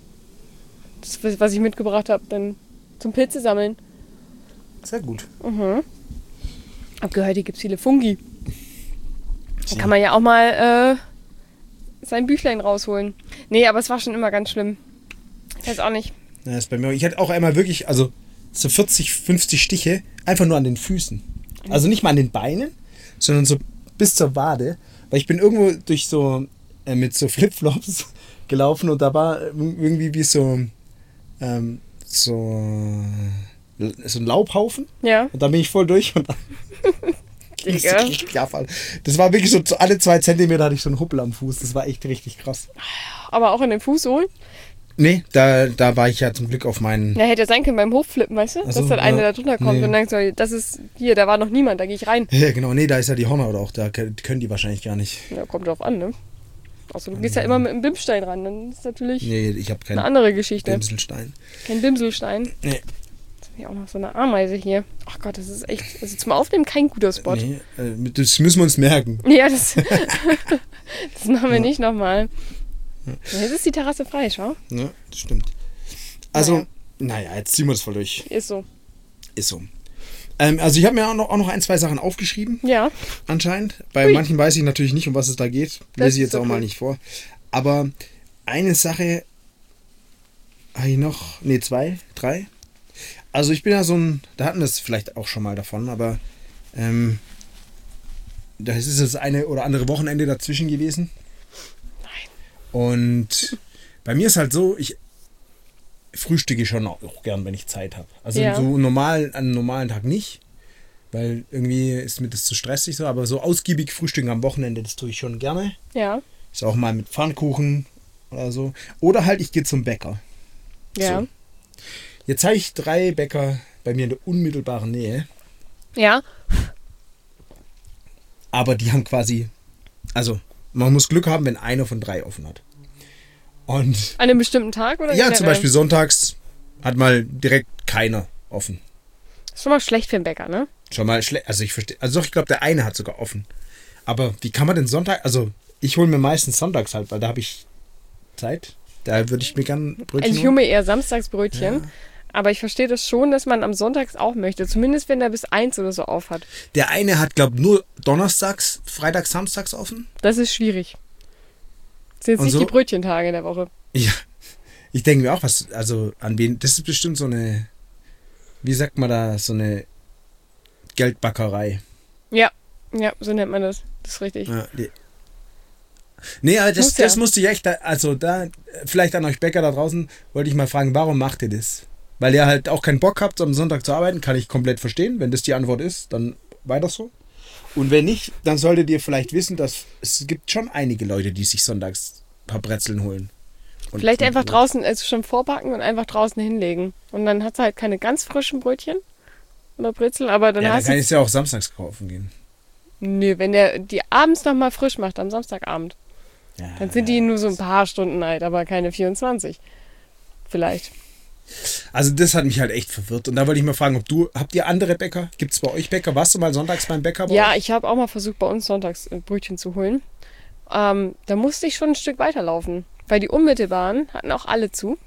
Speaker 2: Das, was ich mitgebracht habe, dann zum Pilze sammeln.
Speaker 3: Sehr gut.
Speaker 2: Hab gehört, hier gibt es viele Fungi. Da kann man ja auch mal sein Büchlein rausholen. Nee, aber es war schon immer ganz schlimm. Ich weiß auch nicht.
Speaker 3: Ja, das ist bei mir. Ich hatte auch einmal wirklich, also so 40, 50 Stiche, einfach nur an den Füßen. Also nicht mal an den Beinen, sondern so bis zur Wade. Weil ich bin irgendwo durch so, mit so Flipflops gelaufen und da war irgendwie wie so ein Laubhaufen.
Speaker 2: Ja.
Speaker 3: Und da bin ich voll durch und dann
Speaker 2: Digga.
Speaker 3: das war wirklich so, alle 2 Zentimeter hatte ich so einen Huppel am Fuß. Das war echt richtig krass.
Speaker 2: Aber auch in den Fußsohlen?
Speaker 3: Nee, da war ich ja zum Glück auf meinen...
Speaker 2: Ja, hätte sein können beim Hochflippen, weißt du?
Speaker 3: Ach so,
Speaker 2: dass dann einer
Speaker 3: ja.
Speaker 2: da drunter kommt
Speaker 3: Nee.
Speaker 2: und denkt so, das ist hier, da war noch niemand, da gehe ich rein.
Speaker 3: Ja, genau. Nee, da ist ja die Hornhaut auch. Da können die wahrscheinlich gar nicht.
Speaker 2: Ja, kommt drauf an, ne? Also du gehst ja immer mit einem Bimsstein ran, dann ist natürlich
Speaker 3: Nee, ich habe keinen
Speaker 2: eine andere Geschichte.
Speaker 3: Bimselstein.
Speaker 2: Kein Bimselstein.
Speaker 3: Nee.
Speaker 2: Jetzt habe ich auch noch so eine Ameise hier. Ach Gott, das ist echt, also zum Aufnehmen kein guter Spot.
Speaker 3: Nee, das müssen wir uns merken.
Speaker 2: Ja, das machen wir nicht nochmal. Jetzt ist die Terrasse frei, schau.
Speaker 3: Ja, das stimmt. Also, naja, jetzt ziehen wir das voll durch.
Speaker 2: Ist so.
Speaker 3: Ist so. Also ich habe mir auch noch 1, 2 Sachen aufgeschrieben,
Speaker 2: Ja.
Speaker 3: anscheinend. Bei
Speaker 2: Ui.
Speaker 3: manchen weiß ich natürlich nicht, um was es da geht.
Speaker 2: Das
Speaker 3: Lese ich
Speaker 2: ist
Speaker 3: jetzt
Speaker 2: so
Speaker 3: auch mal
Speaker 2: cool.
Speaker 3: nicht vor. Aber eine Sache habe ich noch, 2, 3. Also ich bin ja so ein, da hatten wir es vielleicht auch schon mal davon, aber da ist das eine oder andere Wochenende dazwischen gewesen.
Speaker 2: Nein.
Speaker 3: Und bei mir ist halt so, ich frühstücke schon auch gern, wenn ich Zeit habe. Also
Speaker 2: Ja.
Speaker 3: so an einem normalen Tag nicht, weil irgendwie ist mir das zu stressig so, aber so ausgiebig frühstücken am Wochenende, das tue ich schon gerne.
Speaker 2: Ja.
Speaker 3: Ist auch mal mit Pfannkuchen oder so. Oder halt, ich gehe zum Bäcker.
Speaker 2: Ja.
Speaker 3: So. Jetzt habe ich 3 Bäcker bei mir in der unmittelbaren Nähe,
Speaker 2: Ja.
Speaker 3: aber die haben quasi, also man muss Glück haben, wenn einer von 3 offen hat. Und
Speaker 2: An einem bestimmten Tag oder
Speaker 3: ja,
Speaker 2: generell?
Speaker 3: zum Beispiel sonntags hat mal direkt keiner offen.
Speaker 2: Ist schon mal schlecht für den Bäcker, ne?
Speaker 3: Schon mal schlecht. Also ich verstehe. Also doch, ich glaube, der eine hat sogar offen. Aber wie kann man denn Sonntag? Also ich hole mir meistens sonntags halt, weil da habe ich Zeit. Da würde ich mir gern Brötchen
Speaker 2: Also ich hole
Speaker 3: holen.
Speaker 2: mir eher Samstagsbrötchen.
Speaker 3: Ja.
Speaker 2: Aber ich verstehe das schon, dass man am Sonntags auch möchte. Zumindest wenn er bis 1 oder so auf hat.
Speaker 3: Der eine hat, glaube ich, nur donnerstags, freitags, samstags offen.
Speaker 2: Das ist schwierig. Das sind jetzt
Speaker 3: Und
Speaker 2: nicht
Speaker 3: so?
Speaker 2: die Brötchentage der Woche.
Speaker 3: Ja. Ich denke mir auch, was, also an wen, das ist bestimmt so eine, wie sagt man da, so eine Geldbackerei.
Speaker 2: Ja, so nennt man das. Das ist richtig.
Speaker 3: Ja, nee, aber
Speaker 2: Muss ja.
Speaker 3: das musste ich echt, also da, vielleicht an euch Bäcker da draußen, wollte ich mal fragen, warum macht ihr das? Weil ihr halt auch keinen Bock habt, am Sonntag zu arbeiten, kann ich komplett verstehen. Wenn das die Antwort ist, dann weiter so. Und wenn nicht, dann solltet ihr vielleicht wissen, dass es gibt schon einige Leute, die sich sonntags ein paar Brezeln holen. Und
Speaker 2: Vielleicht einfach draußen, also schon vorbacken und einfach draußen hinlegen. Und dann hast du halt keine ganz frischen Brötchen oder Brezel, aber dann
Speaker 3: Ja, dann
Speaker 2: hast
Speaker 3: kann
Speaker 2: du...
Speaker 3: ich es ja auch samstags kaufen gehen.
Speaker 2: Nö, wenn der die abends nochmal frisch macht, am Samstagabend,
Speaker 3: Ja,
Speaker 2: dann sind die nur so ein paar Stunden alt, aber keine 24. Vielleicht.
Speaker 3: Also das hat mich halt echt verwirrt. Und da wollte ich mal fragen, habt ihr andere Bäcker? Gibt es bei euch Bäcker? Warst du mal sonntags beim Bäcker bei
Speaker 2: Ja,
Speaker 3: euch?
Speaker 2: ich habe auch mal versucht, bei uns sonntags Brötchen zu holen. Da musste ich schon ein Stück weiterlaufen, weil die unmittelbaren hatten auch alle zu.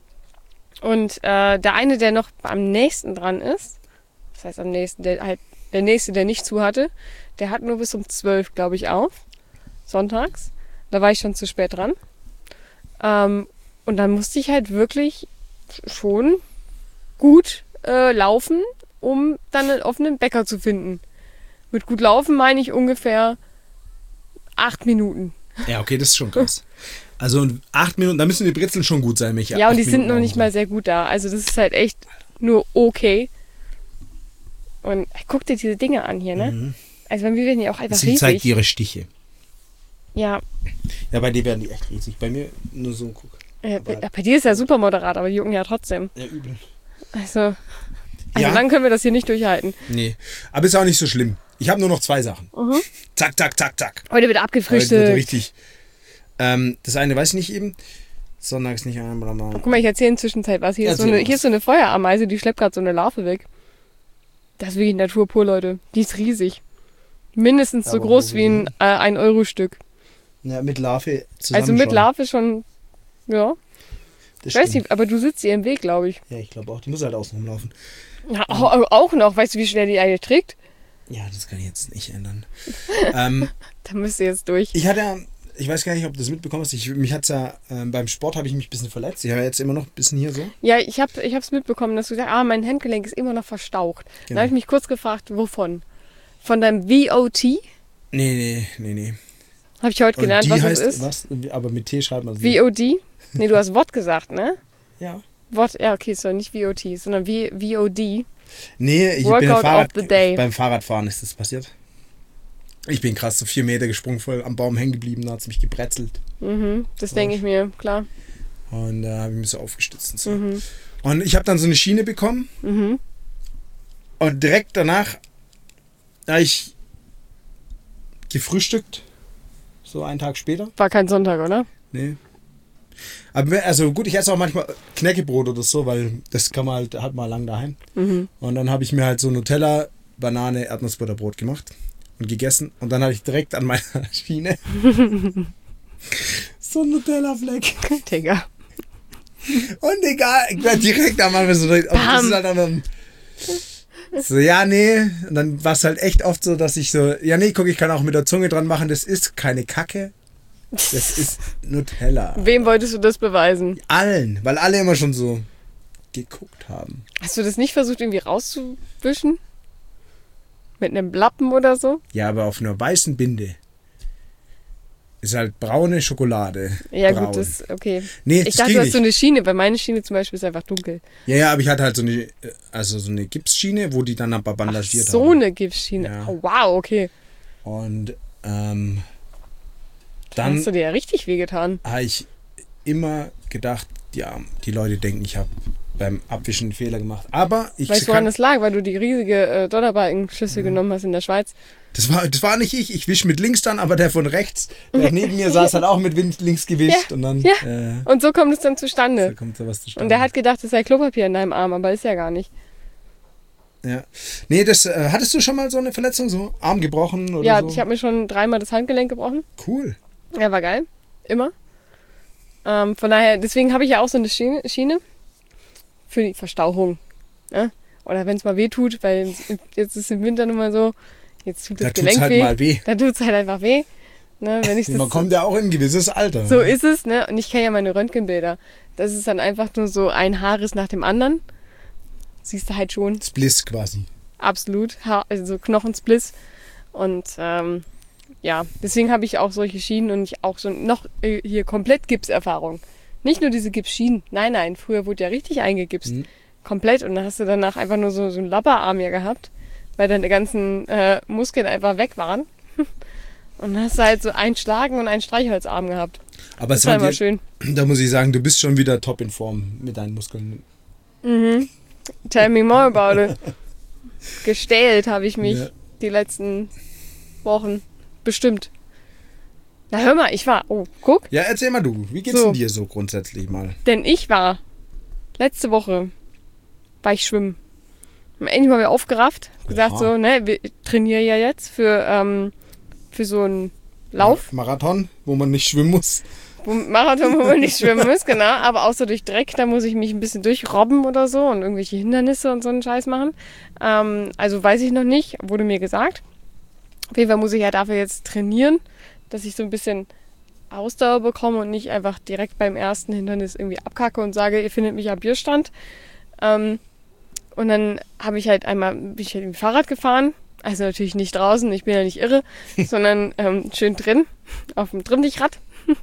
Speaker 2: Und der eine, der noch am nächsten dran ist, das heißt am nächsten, der nächste, der nicht zu hatte, der hat nur bis um 12, glaube ich, auf. Sonntags. Da war ich schon zu spät dran. Und dann musste ich halt wirklich schon gut laufen, um dann einen offenen Bäcker zu finden. Mit gut laufen meine ich ungefähr 8 Minuten.
Speaker 3: Ja, okay, das ist schon krass. Also in 8 Minuten, da müssen die Brezeln schon gut sein, Micha.
Speaker 2: Ja, und
Speaker 3: 8
Speaker 2: die sind
Speaker 3: Minuten
Speaker 2: noch nicht
Speaker 3: brauchen
Speaker 2: mal sehr gut da. Also das ist halt echt nur okay. Und guck dir diese Dinge an hier, ne? Also wir werden ja auch einfach
Speaker 3: sie. Sie zeigt
Speaker 2: riesig.
Speaker 3: ihre Stiche.
Speaker 2: Ja,
Speaker 3: Ja, bei dir werden die echt riesig. Bei mir nur so ein Guck.
Speaker 2: bei dir ist ja super moderat, aber die jucken ja trotzdem.
Speaker 3: Ja, übel.
Speaker 2: Also
Speaker 3: Ja.
Speaker 2: dann können wir das hier nicht durchhalten.
Speaker 3: Nee, aber ist auch nicht so schlimm. Ich habe nur noch 2 Sachen. Zack, zack, zack, zack.
Speaker 2: Heute wird
Speaker 3: Aber
Speaker 2: abgefrischt.
Speaker 3: das wird richtig. Das eine weiß ich nicht eben. Sonntags nicht ein.
Speaker 2: Guck mal, ich erzähle in der Zwischenzeit was. Hier ist
Speaker 3: Erzähl
Speaker 2: so eine Feuerameise, die schleppt gerade so eine Larve weg. Das ist wirklich Natur pur, Leute. Die ist riesig. Mindestens so
Speaker 3: Aber
Speaker 2: groß
Speaker 3: wo
Speaker 2: wie ein 1-Euro-Stück.
Speaker 3: Ja, mit Larve zusammen.
Speaker 2: Also mit
Speaker 3: schon.
Speaker 2: Larve schon, ja.
Speaker 3: Das
Speaker 2: Ich weiß
Speaker 3: stimmt.
Speaker 2: nicht, aber du sitzt ihr im Weg, glaube ich.
Speaker 3: Ja, ich glaube auch. Die muss halt außen rumlaufen.
Speaker 2: Ja, auch noch. Weißt du, wie schwer die eigentlich trägt?
Speaker 3: Ja, das kann ich jetzt nicht ändern.
Speaker 2: Da müsst ihr jetzt durch.
Speaker 3: Ich hatte, ich weiß gar nicht, ob du das mitbekommen hast. Mich hat's ja, beim Sport habe ich mich ein bisschen verletzt. Ich habe jetzt immer noch ein bisschen hier so.
Speaker 2: Ja, ich hab's mitbekommen, dass du sagst, mein Handgelenk ist immer noch verstaucht. Dann
Speaker 3: Genau.
Speaker 2: habe ich mich kurz gefragt, wovon? Von deinem VOT?
Speaker 3: Nee.
Speaker 2: Habe ich heute
Speaker 3: Und
Speaker 2: gelernt,
Speaker 3: die
Speaker 2: was
Speaker 3: heißt,
Speaker 2: es ist.
Speaker 3: was? Aber mit T schreibt man es.
Speaker 2: VOD? Nee, du hast Wort gesagt, ne?
Speaker 3: Ja.
Speaker 2: Wort, ja, okay, so nicht VOT, sondern VOD.
Speaker 3: Nee, ich bin
Speaker 2: Workout
Speaker 3: Fahrrad,
Speaker 2: of the day.
Speaker 3: beim Fahrradfahren ist das passiert. Ich bin krass so 4 Meter gesprungen, voll am Baum hängen geblieben, da hat es mich gebrezelt.
Speaker 2: Das denke ich mir, klar.
Speaker 3: Und da habe ich mich so aufgestützt und so.
Speaker 2: Mhm.
Speaker 3: Und ich habe dann so eine Schiene bekommen. Und direkt danach habe ich gefrühstückt. So einen Tag später.
Speaker 2: War kein Sonntag, oder?
Speaker 3: Nee. Aber also gut, ich esse auch manchmal Knäckebrot oder so, weil das kann man halt mal lang daheim. Und dann habe ich mir halt so Nutella, Banane, Erdnussbutterbrot gemacht und gegessen. Und dann hatte ich direkt an meiner Schiene so ein Nutella-Fleck.
Speaker 2: Digga.
Speaker 3: Und egal, direkt am Anfang so. Das ist halt dann so, ja, nee. Und dann war es halt echt oft so, dass ich so, ja, nee, guck, ich kann auch mit der Zunge dran machen, das ist keine Kacke. Das ist Nutella.
Speaker 2: Wem wolltest du das beweisen?
Speaker 3: Allen, weil alle immer schon so geguckt haben.
Speaker 2: Hast du das nicht versucht, irgendwie rauszuwischen? Mit einem Lappen oder so?
Speaker 3: Ja, aber auf einer weißen Binde ist halt braune Schokolade.
Speaker 2: Ja,
Speaker 3: braun.
Speaker 2: gut, das okay.
Speaker 3: Nee,
Speaker 2: Ich
Speaker 3: das
Speaker 2: dachte,
Speaker 3: ging
Speaker 2: du hast
Speaker 3: nicht.
Speaker 2: so eine Schiene, weil meine Schiene zum Beispiel ist einfach dunkel.
Speaker 3: Ja, aber ich hatte halt so eine Gipsschiene, wo die dann aber bandagiert
Speaker 2: So
Speaker 3: haben.
Speaker 2: eine Gipsschiene.
Speaker 3: Ja.
Speaker 2: Oh, wow, okay.
Speaker 3: Und
Speaker 2: Dann
Speaker 3: dann
Speaker 2: hast du dir ja richtig wehgetan.
Speaker 3: habe ich immer gedacht, ja, die Leute denken, ich habe beim Abwischen einen Fehler gemacht. Aber ich
Speaker 2: Weißt du, woran
Speaker 3: kann,
Speaker 2: das lag? Weil du die riesige Donnerbalkenschlüssel genommen hast in der Schweiz.
Speaker 3: das war nicht ich. Ich wische mit links dann, aber der von rechts, der neben mir saß, hat auch mit links gewischt.
Speaker 2: Ja,
Speaker 3: Und dann
Speaker 2: ja. Und so kommt es dann
Speaker 3: da
Speaker 2: zustande.
Speaker 3: kommt sowas zustande.
Speaker 2: Und der hat gedacht, es sei Klopapier in deinem Arm, aber ist ja gar nicht.
Speaker 3: Ja. Nee, das hattest du schon mal so eine Verletzung, so Arm gebrochen oder
Speaker 2: Ja,
Speaker 3: so?
Speaker 2: ich habe mir schon 3-mal das Handgelenk gebrochen.
Speaker 3: Cool.
Speaker 2: Ja, war geil. Immer. Von daher, deswegen habe ich ja auch so eine Schiene für die Verstauchung. Ja? Oder wenn es mal weh tut, weil jetzt ist im Winter nun mal so, jetzt tut das
Speaker 3: Da tut's
Speaker 2: Gelenk
Speaker 3: halt
Speaker 2: weh.
Speaker 3: mal weh.
Speaker 2: Da tut es halt einfach weh. Ne, wenn ich
Speaker 3: Man
Speaker 2: das,
Speaker 3: kommt ja auch in ein gewisses Alter.
Speaker 2: so ist es, ne? Und ich kenne ja meine Röntgenbilder. Das ist dann einfach nur so ein Haarriss nach dem anderen. Siehst du halt schon.
Speaker 3: Spliss quasi.
Speaker 2: Absolut. Also Knochenspliss. Und ja, deswegen habe ich auch solche Schienen und ich auch so noch hier komplett Gipserfahrung. Nicht nur diese Gipsschienen. Nein, früher wurde ja richtig eingegipst. Komplett. Und dann hast du danach einfach nur so einen Labberarm hier gehabt, weil deine ganzen Muskeln einfach weg waren. Und dann hast du halt so einen Schlagen und einen Streichholzarm gehabt.
Speaker 3: Aber
Speaker 2: Das
Speaker 3: es
Speaker 2: war
Speaker 3: war
Speaker 2: immer
Speaker 3: dir,
Speaker 2: schön.
Speaker 3: da muss ich sagen, du bist schon wieder top in Form mit deinen Muskeln.
Speaker 2: Tell me more about it. Gestählt habe ich mich
Speaker 3: Ja.
Speaker 2: die letzten Wochen. Bestimmt. Na hör mal, guck.
Speaker 3: Ja, erzähl mal du. Wie geht's
Speaker 2: So.
Speaker 3: denn dir so grundsätzlich mal?
Speaker 2: Denn letzte Woche war ich schwimmen. Hab endlich mal wieder aufgerafft. Gesagt
Speaker 3: Oha.
Speaker 2: so, ne, wir trainieren ja jetzt für so einen Lauf.
Speaker 3: Marathon, wo man nicht schwimmen muss.
Speaker 2: Marathon, wo man nicht schwimmen muss, genau. Aber auch so durch Dreck, da muss ich mich ein bisschen durchrobben oder so und irgendwelche Hindernisse und so einen Scheiß machen. Also weiß ich noch nicht, wurde mir gesagt. Auf jeden Fall muss ich ja dafür jetzt trainieren, dass ich so ein bisschen Ausdauer bekomme und nicht einfach direkt beim ersten Hindernis irgendwie abkacke und sage, ihr findet mich am Bierstand. Und dann bin ich halt mit dem Fahrrad gefahren. Also natürlich nicht draußen, ich bin ja nicht irre, sondern schön drin, auf dem Trimmdichrad.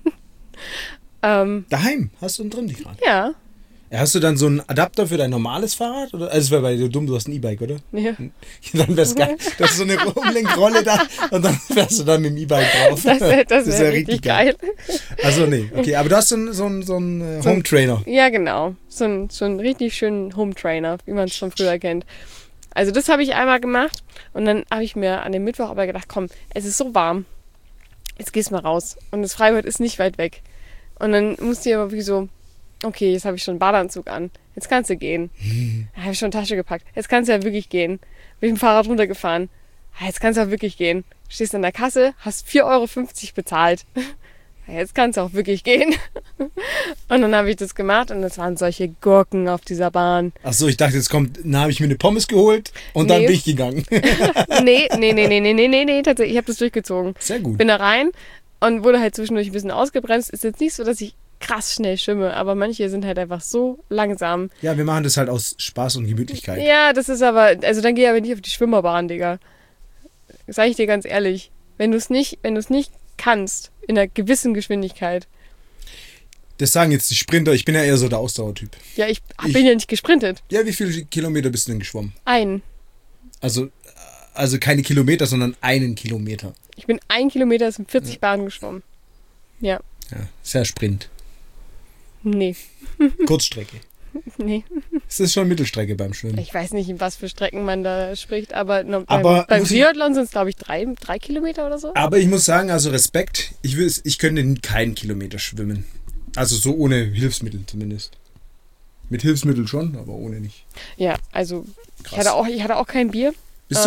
Speaker 3: Daheim hast du ein Trimmdichrad.
Speaker 2: Ja.
Speaker 3: Ja, hast du dann so einen Adapter für dein normales Fahrrad? Oder? Also es wäre bei dir dumm, du hast ein E-Bike, oder?
Speaker 2: Ja.
Speaker 3: Dann wäre es geil. Du hast so eine Umlenkrolle da und dann fährst du dann mit dem E-Bike drauf.
Speaker 2: Das
Speaker 3: wär
Speaker 2: wär richtig geil.
Speaker 3: Also nee, okay. Aber du hast so einen Home-Trainer.
Speaker 2: Ja, genau. So einen richtig schönen Home-Trainer, wie man es schon früher kennt. Also das habe ich einmal gemacht und dann habe ich mir an dem Mittwoch aber gedacht, komm, es ist so warm, jetzt gehst mal raus. Und das Freibad ist nicht weit weg. Und dann musste ich aber wie so, okay, jetzt habe ich schon einen Badeanzug an, jetzt kannst du gehen. Da habe ich schon eine Tasche gepackt, jetzt kannst du ja wirklich gehen. Bin ich mit dem Fahrrad runtergefahren, jetzt kannst du auch wirklich gehen. Stehst an der Kasse, hast 4,50 Euro bezahlt. Jetzt kannst du auch wirklich gehen. Und dann habe ich das gemacht und es waren solche Gurken auf dieser Bahn.
Speaker 3: Ach so, ich dachte, jetzt kommt, dann habe ich mir eine Pommes geholt und dann
Speaker 2: Nee.
Speaker 3: bin ich gegangen.
Speaker 2: Nee, tatsächlich, ich habe das durchgezogen.
Speaker 3: Sehr gut.
Speaker 2: Bin da rein und wurde halt zwischendurch ein bisschen ausgebremst. Ist jetzt nicht so, dass ich krass schnell schwimme, aber manche sind halt einfach so langsam.
Speaker 3: Ja, wir machen das halt aus Spaß und Gemütlichkeit.
Speaker 2: Ja, das ist aber, also dann geh aber nicht auf die Schwimmerbahn, Digga. Sag ich dir ganz ehrlich. Wenn du es nicht kannst, in einer gewissen Geschwindigkeit.
Speaker 3: Das sagen jetzt die Sprinter, ich bin ja eher so der Ausdauertyp.
Speaker 2: Ja, ich bin ja nicht gesprintet.
Speaker 3: Ja, wie viele Kilometer bist du denn geschwommen? Also keine Kilometer, sondern einen Kilometer.
Speaker 2: Ich bin 1 Kilometer, das sind 40 Bahnen geschwommen. Ja.
Speaker 3: Ja, sehr Sprint.
Speaker 2: Nee.
Speaker 3: Kurzstrecke.
Speaker 2: Nee.
Speaker 3: Es ist schon Mittelstrecke beim Schwimmen.
Speaker 2: Ich weiß nicht, in was für Strecken man da spricht, aber
Speaker 3: Aber
Speaker 2: beim
Speaker 3: muss ich-
Speaker 2: Triathlon sind es, glaube ich, 3 Kilometer oder so.
Speaker 3: Aber ich muss sagen, also Respekt, ich könnte keinen Kilometer schwimmen. Also so ohne Hilfsmittel zumindest. Mit Hilfsmittel schon, aber ohne nicht.
Speaker 2: Ja, also ich
Speaker 3: Krass.
Speaker 2: hatte auch kein Bier.
Speaker 3: Bist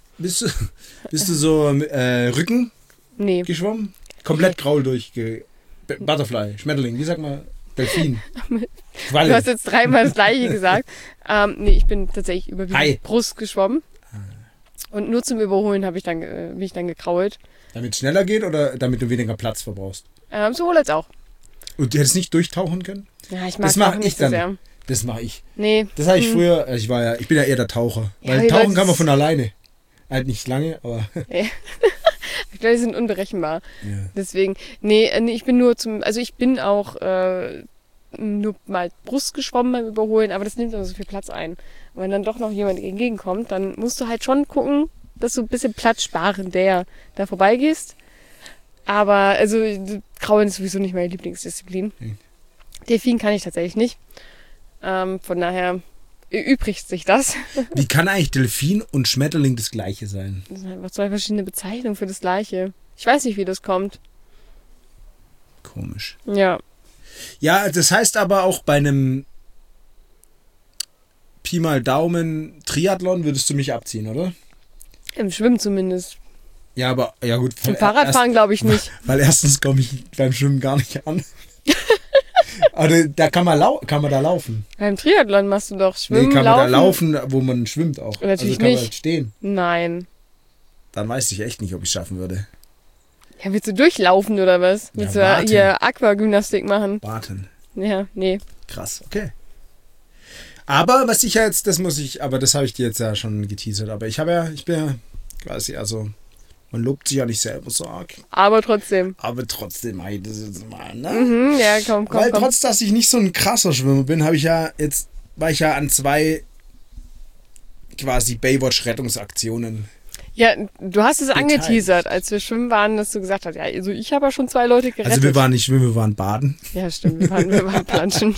Speaker 3: du so Rücken
Speaker 2: Nee.
Speaker 3: geschwommen? Komplett graul Butterfly, Schmetterling, wie sagt man? Delfin.
Speaker 2: Du
Speaker 3: Qualle.
Speaker 2: hast jetzt 3-mal das gleiche gesagt. Nee, ich bin tatsächlich überwiegend
Speaker 3: Hi.
Speaker 2: Brust geschwommen. Und nur zum Überholen bin ich dann gekrault.
Speaker 3: Damit es schneller geht oder damit du weniger Platz verbrauchst?
Speaker 2: Sowohl als auch.
Speaker 3: Und du hättest nicht durchtauchen können?
Speaker 2: Ja, ich mag
Speaker 3: Das mache
Speaker 2: Tauchen
Speaker 3: ich
Speaker 2: nicht so
Speaker 3: dann.
Speaker 2: sehr.
Speaker 3: Das mache ich.
Speaker 2: Nee.
Speaker 3: Das habe ich früher, ich bin ja eher der Taucher.
Speaker 2: Ja,
Speaker 3: Weil
Speaker 2: die
Speaker 3: tauchen
Speaker 2: Leute-
Speaker 3: kann man von alleine. Halt nicht lange, aber
Speaker 2: Ich glaube, die sind unberechenbar.
Speaker 3: ja.
Speaker 2: Deswegen, nee, ich bin ich bin auch nur mal Brust geschwommen beim Überholen, aber das nimmt immer so viel Platz ein. Und wenn dann doch noch jemand entgegenkommt, dann musst du halt schon gucken, dass du ein bisschen Platz sparen, der da vorbeigehst. Aber, also, Kraulen ist sowieso nicht meine Lieblingsdisziplin.
Speaker 3: Hm.
Speaker 2: Delfin kann ich tatsächlich nicht. Von daher erübrigt sich das.
Speaker 3: Wie kann eigentlich Delfin und Schmetterling das gleiche sein?
Speaker 2: Das sind einfach 2 verschiedene Bezeichnungen für das Gleiche. Ich weiß nicht, wie das kommt.
Speaker 3: Komisch.
Speaker 2: Ja.
Speaker 3: Ja, das heißt aber auch bei einem Pi mal Daumen Triathlon würdest du mich abziehen, oder?
Speaker 2: Im Schwimmen zumindest.
Speaker 3: Ja, aber, ja gut.
Speaker 2: Zum Fahrradfahren glaube ich nicht.
Speaker 3: Weil erstens komme ich beim Schwimmen gar nicht an. Aber da kann man da laufen.
Speaker 2: Beim Triathlon machst du doch Schwimmen,
Speaker 3: Nee, kann man da
Speaker 2: Laufen.
Speaker 3: laufen, wo man schwimmt auch.
Speaker 2: Natürlich
Speaker 3: also kann man
Speaker 2: nicht.
Speaker 3: halt stehen.
Speaker 2: Nein.
Speaker 3: Dann weiß ich echt nicht, ob ich es schaffen würde.
Speaker 2: Ja, willst du durchlaufen oder was? Willst du
Speaker 3: warten.
Speaker 2: hier Aquagymnastik machen?
Speaker 3: Warten.
Speaker 2: Ja, nee.
Speaker 3: Krass, okay. Aber was ich ja jetzt, das habe ich dir jetzt ja schon geteasert, aber ich bin ja quasi, also man lobt sich ja nicht selber so arg.
Speaker 2: Aber trotzdem.
Speaker 3: Aber trotzdem mache ich das jetzt mal, ne?
Speaker 2: Mhm, ja, komm.
Speaker 3: Weil trotz, dass ich nicht so ein krasser Schwimmer bin, war ich ja an 2 quasi Baywatch-Rettungsaktionen.
Speaker 2: Ja, du hast es angeteasert, als wir schwimmen waren, dass du gesagt hast, ja, also ich habe ja schon 2 Leute gerettet.
Speaker 3: Also wir waren nicht schwimmen, wir waren baden.
Speaker 2: Ja, stimmt, wir waren planschen.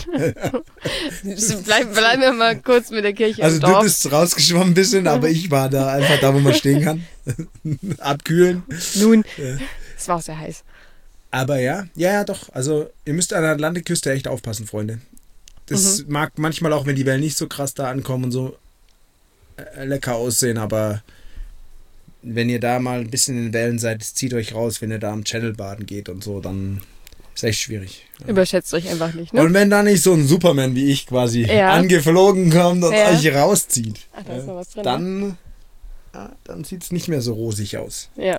Speaker 2: Bleiben wir mal kurz mit der Kirche
Speaker 3: Also
Speaker 2: im
Speaker 3: du
Speaker 2: Dorf.
Speaker 3: bist rausgeschwommen ein bisschen, aber ich war da einfach da, wo man stehen kann. abkühlen.
Speaker 2: Nun, es war auch sehr heiß.
Speaker 3: Aber ja, doch. Also ihr müsst an der Atlantikküste echt aufpassen, Freunde. Das mag manchmal auch, wenn die Wellen nicht so krass da ankommen und so lecker aussehen, aber wenn ihr da mal ein bisschen in den Wellen seid, zieht euch raus, wenn ihr da am Channel baden geht und so, dann ist echt schwierig. Ja.
Speaker 2: Überschätzt euch einfach nicht, ne?
Speaker 3: Und wenn da nicht so ein Superman wie ich quasi angeflogen kommt und euch rauszieht,
Speaker 2: ach, da ist noch was drin,
Speaker 3: dann sieht es nicht mehr so rosig aus.
Speaker 2: Ja.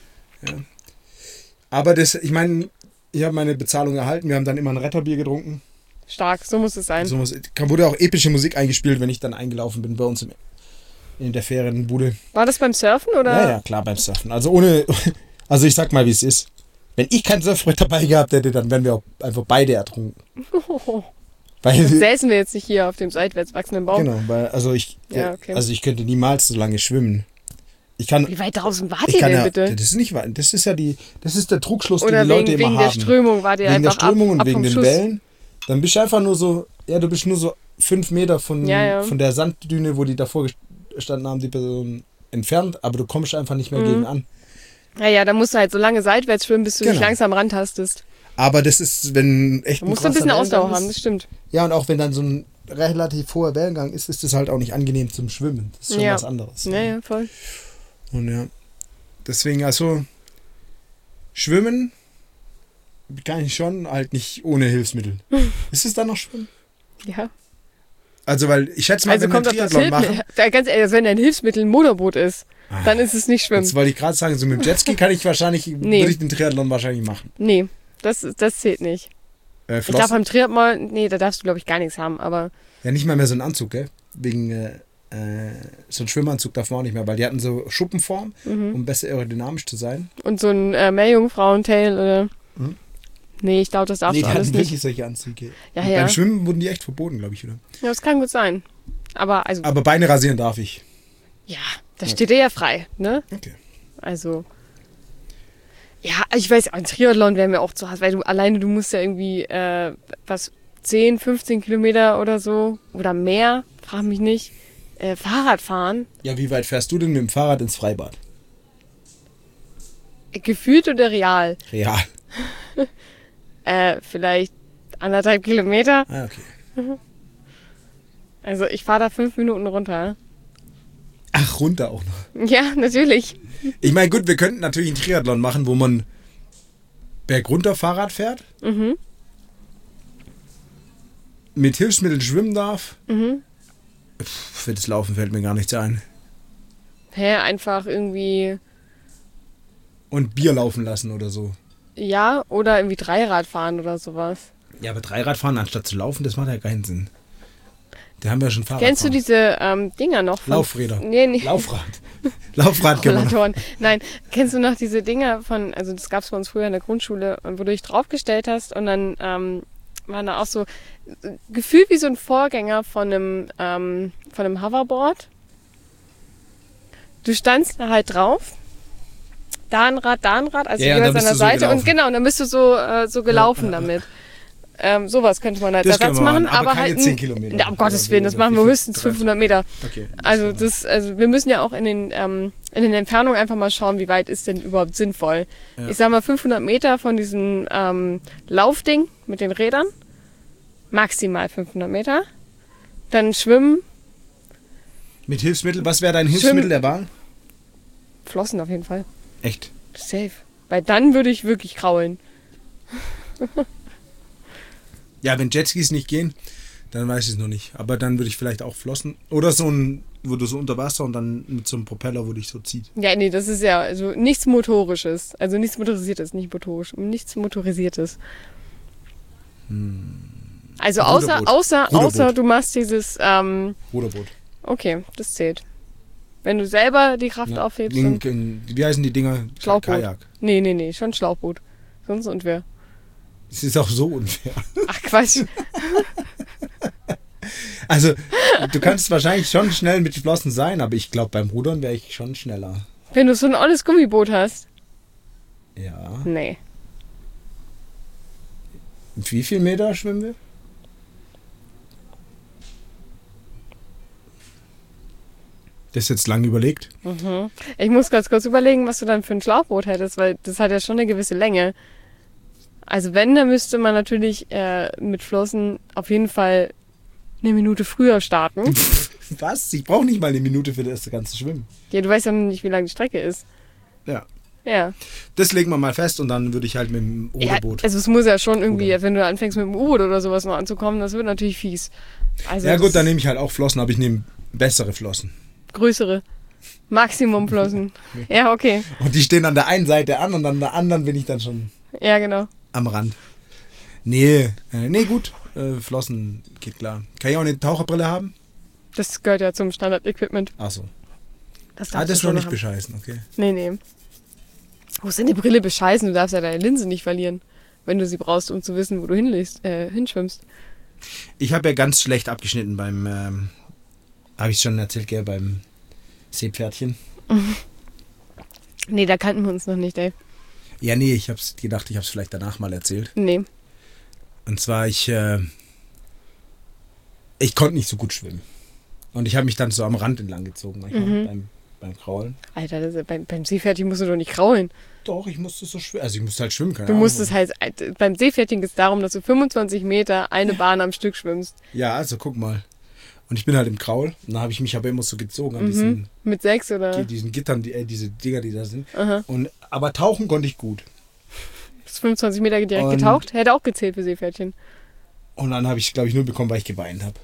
Speaker 3: Aber ich meine, ich habe meine Bezahlung erhalten, wir haben dann immer ein Retterbier getrunken.
Speaker 2: Stark, so muss es sein.
Speaker 3: Wurde auch epische Musik eingespielt, wenn ich dann eingelaufen bin bei uns in der Ferienbude.
Speaker 2: War das beim Surfen, oder?
Speaker 3: Ja, klar, beim Surfen. Also ich sag mal, wie es ist. Wenn ich kein Surfbrett dabei gehabt hätte, dann wären wir auch einfach beide ertrunken.
Speaker 2: Dann säßen wir jetzt nicht hier auf dem seitwärts wachsenden Baum.
Speaker 3: Genau, also ich könnte niemals so lange schwimmen.
Speaker 2: Wie weit draußen wart ihr denn bitte?
Speaker 3: Das ist nicht weit. Das ist der Trugschluss,
Speaker 2: oder
Speaker 3: den die Leute immer haben.
Speaker 2: Wegen der Strömung wart ihr
Speaker 3: wegen
Speaker 2: einfach
Speaker 3: der Strömung und
Speaker 2: ab
Speaker 3: wegen
Speaker 2: vom
Speaker 3: den
Speaker 2: Schuss.
Speaker 3: Wellen. Dann bist du einfach nur so, du bist nur so 5 Meter von der Sanddüne, wo die davor gestanden haben, die Person entfernt, aber du kommst einfach nicht mehr gegen an.
Speaker 2: Ja, dann musst du halt so lange seitwärts schwimmen, bis du dich langsam rantastest.
Speaker 3: Aber das ist, wenn echt
Speaker 2: Du musst ein bisschen Ausdauer haben, das stimmt.
Speaker 3: Ja, und auch wenn dann so ein relativ hoher Wellengang ist das halt auch nicht angenehm zum Schwimmen. Das ist schon was anderes.
Speaker 2: Ja, voll.
Speaker 3: Und deswegen also Schwimmen kann ich schon, halt nicht ohne Hilfsmittel. Ist es dann noch Schwimmen?
Speaker 2: Ja.
Speaker 3: Also, weil ich schätze mal, wenn wir Triathlon machen...
Speaker 2: Ganz ehrlich, wenn ein Hilfsmittel ein Motorboot ist, dann ist es nicht Schwimmen.
Speaker 3: Das wollte ich gerade sagen, so mit dem Jetski würde ich den Triathlon wahrscheinlich machen.
Speaker 2: Nee, das zählt nicht. Ich glaube, beim Triathlon, da darfst du, glaube ich, gar nichts haben, aber...
Speaker 3: Ja, nicht mal mehr so einen Anzug, gell? Wegen so einen Schwimmanzug darf man auch nicht mehr, weil die hatten so Schuppenform, um besser aerodynamisch zu sein.
Speaker 2: Und so ein Meerjungfrauentail oder... Nee, ich glaube, das darfst du alles nicht.
Speaker 3: Die hatten wirklich solche Anzüge.
Speaker 2: Ja.
Speaker 3: Beim Schwimmen wurden die echt verboten, glaube ich, oder?
Speaker 2: Ja, das kann gut sein. Aber
Speaker 3: Beine rasieren darf ich.
Speaker 2: Ja, das steht dir ja frei, ne?
Speaker 3: Okay.
Speaker 2: Also... Ja, ich weiß, ein Triathlon wäre mir auch zu hart, weil du musst ja irgendwie 10, 15 Kilometer oder so oder mehr, frag mich nicht, Fahrrad fahren.
Speaker 3: Ja, wie weit fährst du denn mit dem Fahrrad ins Freibad?
Speaker 2: Gefühlt oder real?
Speaker 3: Real.
Speaker 2: Vielleicht 1,5 Kilometer.
Speaker 3: Ah, okay.
Speaker 2: Also ich fahre da 5 Minuten runter.
Speaker 3: Ach, runter auch noch.
Speaker 2: Ja, natürlich.
Speaker 3: Ich meine, gut, wir könnten natürlich einen Triathlon machen, wo man bergunter Fahrrad fährt, mit Hilfsmitteln schwimmen darf. Für das Laufen fällt mir gar nichts ein.
Speaker 2: Einfach irgendwie...
Speaker 3: Und Bier laufen lassen oder so.
Speaker 2: Ja, oder irgendwie Dreirad fahren oder sowas.
Speaker 3: Ja, aber Dreirad fahren anstatt zu laufen, das macht ja keinen Sinn. Da haben wir ja schon Fahrrad.
Speaker 2: Kennst du diese Dinger noch?
Speaker 3: Laufräder.
Speaker 2: Nee.
Speaker 3: Laufrad. Laufrad
Speaker 2: Rollatoren. Nein, kennst du noch diese Dinger also das gab es bei uns früher in der Grundschule, wo du dich draufgestellt hast und dann waren da auch so gefühlt wie so ein Vorgänger von einem Hoverboard. Du standst da halt drauf, da ein Rad, also jeweils an der Seite und genau, und dann bist du so gelaufen damit. Sowas könnte man als Ersatz machen, aber
Speaker 3: keine
Speaker 2: halt
Speaker 3: 10 Kilometer.
Speaker 2: Um Gottes Willen, das machen wir höchstens 500 Meter.
Speaker 3: Okay.
Speaker 2: Also wir müssen ja auch in den Entfernungen einfach mal schauen, wie weit ist denn überhaupt sinnvoll. Ja. Ich sag mal 500 Meter von diesem Laufding mit den Rädern, maximal 500 Meter. Dann schwimmen.
Speaker 3: Mit Hilfsmittel, was wäre dein Hilfsmittel der Wahl?
Speaker 2: Flossen auf jeden Fall.
Speaker 3: Echt?
Speaker 2: Safe. Weil dann würde ich wirklich kraulen.
Speaker 3: Ja, wenn Jetskis nicht gehen, dann weiß ich es noch nicht. Aber dann würde ich vielleicht auch Flossen. Oder so ein, wo du so unter Wasser und dann mit so einem Propeller, wo dich so zieht.
Speaker 2: Ja, nee, das ist ja also nichts Motorisches. Also nichts Motorisiertes, nicht motorisch. Nichts Motorisiertes. Also außer du machst dieses...
Speaker 3: Ruderboot.
Speaker 2: Okay, das zählt. Wenn du selber die Kraft aufhebst.
Speaker 3: Wie heißen die Dinger?
Speaker 2: Schlauchboot.
Speaker 3: Kajak.
Speaker 2: Nee, schon Schlauchboot. Sonst unfair.
Speaker 3: Es ist auch so unfair.
Speaker 2: Ach Quatsch.
Speaker 3: Also, du kannst wahrscheinlich schon schnell mit Flossen sein, aber ich glaube, beim Rudern wäre ich schon schneller.
Speaker 2: Wenn du so ein olles Gummiboot hast?
Speaker 3: Ja.
Speaker 2: Nee.
Speaker 3: Wie viel Meter schwimmen wir? Das jetzt lang überlegt.
Speaker 2: Ich muss ganz kurz überlegen, was du dann für ein Schlauchboot hättest, weil das hat ja schon eine gewisse Länge. Also wenn, dann müsste man natürlich mit Flossen auf jeden Fall eine Minute früher starten.
Speaker 3: Was? Ich brauche nicht mal eine Minute für das ganze Schwimmen.
Speaker 2: Ja, du weißt ja noch nicht, wie lang die Strecke ist.
Speaker 3: Ja.
Speaker 2: Ja.
Speaker 3: Das legen wir mal fest und dann würde ich halt mit dem Ruderboot.
Speaker 2: Also es muss ja schon irgendwie, wenn du anfängst mit dem U-Boot oder sowas noch anzukommen, das wird natürlich fies. Also
Speaker 3: Ja gut, dann nehme ich halt auch Flossen, aber ich nehme bessere Flossen.
Speaker 2: größere. Maximumflossen. Ja, okay.
Speaker 3: Und die stehen an der einen Seite an und an der anderen bin ich dann schon
Speaker 2: Ja, genau.
Speaker 3: am Rand. Nee, gut. Flossen geht klar. Kann ich auch eine Taucherbrille haben?
Speaker 2: Das gehört ja zum Standard-Equipment.
Speaker 3: Achso.
Speaker 2: Das
Speaker 3: Ah,
Speaker 2: darfst
Speaker 3: das
Speaker 2: du
Speaker 3: noch
Speaker 2: schon
Speaker 3: nicht
Speaker 2: haben.
Speaker 3: bescheißen, okay.
Speaker 2: Nee. Wo ist denn die Brille bescheißen? Du darfst ja deine Linse nicht verlieren, wenn du sie brauchst, um zu wissen, wo du hinschwimmst.
Speaker 3: Ich habe ja ganz schlecht abgeschnitten beim, habe ich schon erzählt, gell, beim Seepferdchen.
Speaker 2: Nee, da kannten wir uns noch nicht, ey.
Speaker 3: Ja, nee, ich hab's gedacht, ich hab's vielleicht danach mal erzählt.
Speaker 2: Nee.
Speaker 3: Und zwar, ich konnte nicht so gut schwimmen. Und ich habe mich dann so am Rand entlang gezogen, manchmal, beim Kraulen.
Speaker 2: Alter, beim Seepferdchen musst du doch nicht kraulen.
Speaker 3: Doch, ich musste so schwimmen. Also ich musste halt schwimmen, keine
Speaker 2: Du
Speaker 3: Ahnung.
Speaker 2: musstest halt, beim Seepferdchen geht es darum, dass du 25 Meter eine Bahn am Stück schwimmst.
Speaker 3: Ja, also guck mal. Und ich bin halt im Kraul. Und dann habe ich mich aber immer so gezogen an diesen,
Speaker 2: Mit 6 oder?
Speaker 3: diesen Gittern, diese Dinger, die da sind.
Speaker 2: Aha.
Speaker 3: Aber tauchen konnte ich gut.
Speaker 2: Bist 25 Meter direkt
Speaker 3: Und-
Speaker 2: getaucht? Hätte auch gezählt für Seepferdchen.
Speaker 3: Und dann habe ich, glaube ich, nur bekommen, weil ich geweint habe.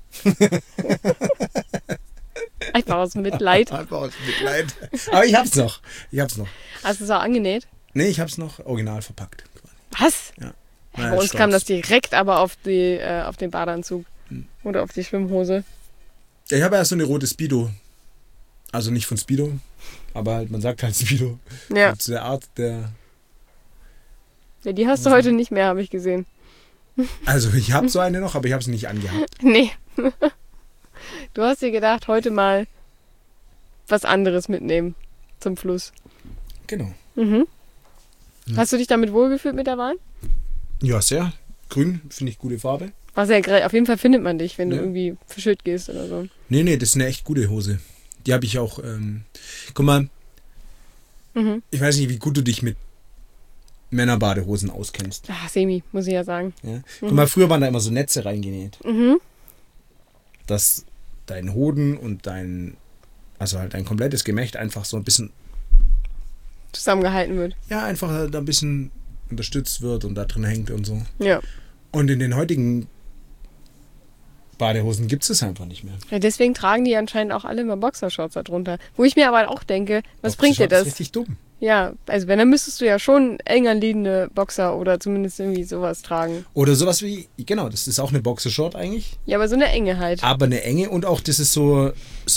Speaker 2: Einfach aus Mitleid.
Speaker 3: Einfach aus Mitleid. Aber ich hab's noch.
Speaker 2: Hast du es auch angenäht?
Speaker 3: Nee, ich hab's noch original verpackt.
Speaker 2: Was?
Speaker 3: Ja.
Speaker 2: Ja, bei uns kam das direkt aber auf den Badeanzug. Oder auf die Schwimmhose.
Speaker 3: Ich habe ja so eine rote Speedo. Also nicht von Speedo, aber halt, man sagt halt Speedo.
Speaker 2: Ja.
Speaker 3: Zu der Art der...
Speaker 2: Ja, die hast du heute nicht mehr, habe ich gesehen.
Speaker 3: Also ich habe so eine noch, aber ich habe sie nicht angehabt.
Speaker 2: Nee. Du hast dir gedacht, heute mal was anderes mitnehmen zum Fluss.
Speaker 3: Genau.
Speaker 2: Hast du dich damit wohlgefühlt mit der Wahl?
Speaker 3: Ja, sehr. Grün finde ich gute Farbe.
Speaker 2: War sehr grell. Auf jeden Fall findet man dich, wenn du
Speaker 3: Ja.
Speaker 2: irgendwie verschütt gehst oder so.
Speaker 3: Nee, das ist eine echt gute Hose. Die habe ich auch... guck mal, ich weiß nicht, wie gut du dich mit Männerbadehosen auskennst.
Speaker 2: Ah, semi, muss ich ja sagen.
Speaker 3: Ja? Guck mal, früher waren da immer so Netze reingenäht. Dass dein Hoden und also halt dein komplettes Gemächt einfach so ein bisschen,
Speaker 2: Zusammengehalten wird.
Speaker 3: ja, einfach da ein bisschen unterstützt wird und da drin hängt und so.
Speaker 2: Ja.
Speaker 3: Und in den heutigen Badehosen gibt es das einfach nicht mehr.
Speaker 2: Ja, deswegen tragen die anscheinend auch alle immer Boxershorts darunter. Wo ich mir aber auch denke, was bringt dir
Speaker 3: Das
Speaker 2: das?
Speaker 3: ist richtig dumm.
Speaker 2: Ja, also wenn, dann müsstest du ja schon enger liegende Boxer oder zumindest irgendwie sowas tragen.
Speaker 3: Oder sowas wie, genau, das ist auch eine Boxershort eigentlich,
Speaker 2: Ja, aber so eine Enge halt.
Speaker 3: aber eine enge und auch das ist so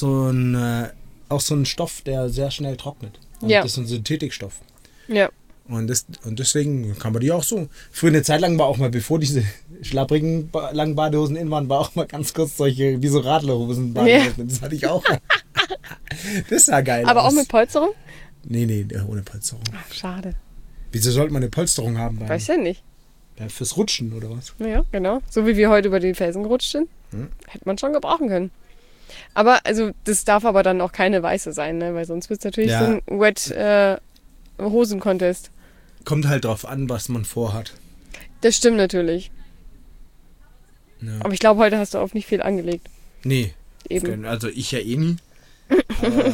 Speaker 3: ein Stoff, der sehr schnell trocknet. Und
Speaker 2: Ja.
Speaker 3: das ist ein Synthetikstoff.
Speaker 2: Ja.
Speaker 3: Und deswegen kann man die auch so. Früher eine Zeit lang war auch mal, bevor diese schlapprigen langen Badehosen in waren, war auch mal ganz kurz solche, wie so Radlerhosen. Badehosen. Das hatte ich auch. Das sah geil
Speaker 2: Aber
Speaker 3: aus.
Speaker 2: auch mit Polsterung?
Speaker 3: Nee, ohne Polsterung.
Speaker 2: Ach, schade.
Speaker 3: Wieso sollte man eine Polsterung haben?
Speaker 2: Weiß ja nicht.
Speaker 3: Fürs Rutschen oder was?
Speaker 2: Ja, genau. So wie wir heute über den Felsen gerutscht sind. Hätte man schon gebrauchen können. Aber, also, das darf aber dann auch keine weiße sein, ne? Weil sonst wird es natürlich
Speaker 3: Ja.
Speaker 2: so ein Wet-Hosen-Contest.
Speaker 3: Kommt halt drauf an, was man vorhat.
Speaker 2: Das stimmt natürlich.
Speaker 3: Ja.
Speaker 2: Aber ich glaube, heute hast du auf nicht viel angelegt.
Speaker 3: Nee,
Speaker 2: Eben.
Speaker 3: also ich ja eh nie. Aber,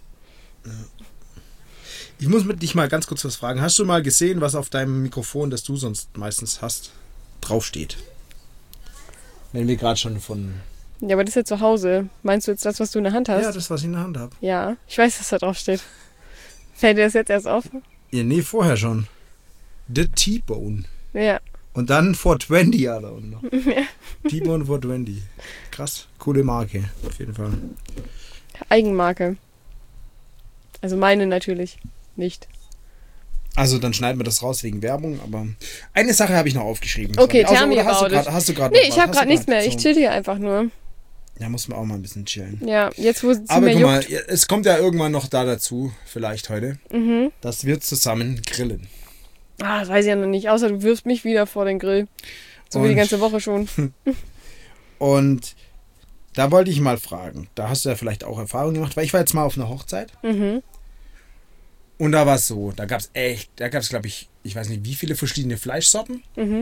Speaker 3: ich muss mit dich mal ganz kurz was fragen. Hast du mal gesehen, was auf deinem Mikrofon, das du sonst meistens hast, draufsteht? Wenn wir gerade schon von...
Speaker 2: Ja, aber das ist ja zu Hause. Meinst du jetzt das, was du in der Hand hast?
Speaker 3: Ja, das, was ich in der Hand habe.
Speaker 2: Ja, ich weiß, was da drauf steht. Fällt dir das jetzt erst auf?
Speaker 3: Ja, nee, vorher schon. The T-Bone.
Speaker 2: Ja.
Speaker 3: Und dann 420 da unten noch. T-Bone 420. Krass, coole Marke, auf jeden Fall.
Speaker 2: Eigenmarke. Also meine natürlich nicht.
Speaker 3: Also dann schneiden wir das raus wegen Werbung, aber eine Sache habe ich noch aufgeschrieben.
Speaker 2: Okay,
Speaker 3: Außer,
Speaker 2: tell me
Speaker 3: oder hast du
Speaker 2: about it.
Speaker 3: grad- Hast du gerade
Speaker 2: Nee, ich habe gerade nichts mehr. Ich chill hier einfach nur.
Speaker 3: Ja, muss man auch mal ein bisschen chillen.
Speaker 2: Ja, jetzt wo es
Speaker 3: Aber
Speaker 2: mir
Speaker 3: guck mal,
Speaker 2: juckt.
Speaker 3: es kommt ja irgendwann noch da dazu, vielleicht heute, dass wir zusammen grillen.
Speaker 2: Ah, das weiß ich ja noch nicht. Außer du wirfst mich wieder vor den Grill. So wie die
Speaker 3: Und-
Speaker 2: ganze Woche schon.
Speaker 3: Und Da wollte ich mal fragen. Da hast du ja vielleicht auch Erfahrung gemacht, weil ich war jetzt mal auf einer Hochzeit. Und da war es so, da gab es, glaube ich weiß nicht, wie viele verschiedene Fleischsorten.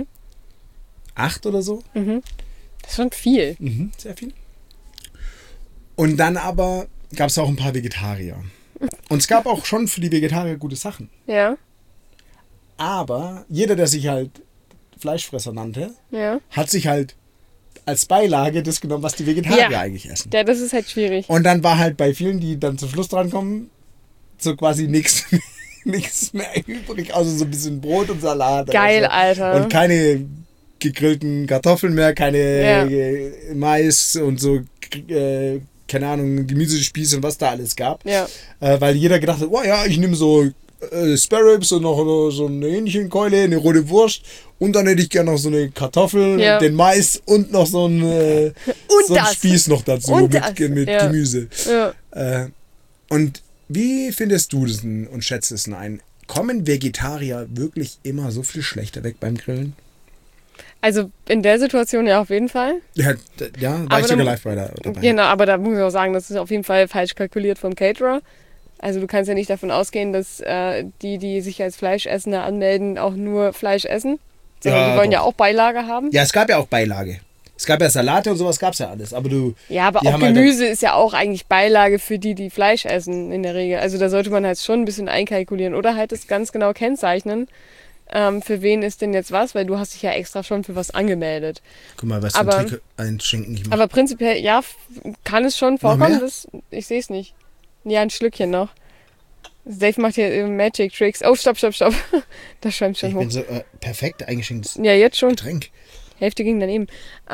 Speaker 3: 8 oder so.
Speaker 2: Das ist schon viel.
Speaker 3: Sehr viel. Und dann aber gab es auch ein paar Vegetarier. Und es gab auch schon für die Vegetarier gute Sachen.
Speaker 2: Ja.
Speaker 3: Aber jeder, der sich halt Fleischfresser nannte,
Speaker 2: Ja.
Speaker 3: hat sich halt als Beilage das genommen, was die Vegetarier eigentlich essen.
Speaker 2: Ja, das ist halt schwierig.
Speaker 3: Und dann war halt bei vielen, die dann zum Schluss dran kommen, so quasi nichts mehr übrig, außer so ein bisschen Brot und Salat.
Speaker 2: Geil,
Speaker 3: oder so.
Speaker 2: Alter.
Speaker 3: Und keine gegrillten Kartoffeln mehr, keine Mais und so, keine Ahnung, Gemüsespieße und was da alles gab.
Speaker 2: Ja.
Speaker 3: Weil jeder gedacht hat, oh ja, ich nehme so Spare Ribs und noch so eine Hähnchenkeule, eine rote Wurst und dann hätte ich gerne noch so eine Kartoffel, den Mais und noch so ein Spieß noch dazu
Speaker 2: Und
Speaker 3: mit
Speaker 2: das.
Speaker 3: Gemüse.
Speaker 2: Ja.
Speaker 3: Und wie findest du das und schätzt es ein? Kommen Vegetarier wirklich immer so viel schlechter weg beim Grillen?
Speaker 2: Also in der Situation ja auf jeden Fall.
Speaker 3: Ja, war ich sogar live dabei.
Speaker 2: Genau, aber da muss ich auch sagen, das ist auf jeden Fall falsch kalkuliert vom Caterer. Also du kannst ja nicht davon ausgehen, dass die sich als Fleischessende anmelden, auch nur Fleisch essen. Sondern die wollen ja auch Beilage haben.
Speaker 3: Ja, es gab ja auch Beilage. Es gab ja Salate und sowas, gab es ja alles. Aber
Speaker 2: auch Gemüse ist ja auch eigentlich Beilage für die Fleisch essen in der Regel. Also da sollte man halt schon ein bisschen einkalkulieren oder halt das ganz genau kennzeichnen. Für wen ist denn jetzt was? Weil du hast dich ja extra schon für was angemeldet.
Speaker 3: Guck mal, was für ein Trick einschenken ich mache.
Speaker 2: Aber prinzipiell, ja, kann es schon vorkommen. Ich sehe es nicht. Ja, ein Schlückchen noch. Dave macht hier Magic Tricks. Oh, stopp. Das schäumt schon hoch.
Speaker 3: Ich bin so perfekt eingeschenktes
Speaker 2: jetzt schon.
Speaker 3: Getränk.
Speaker 2: Hälfte ging daneben.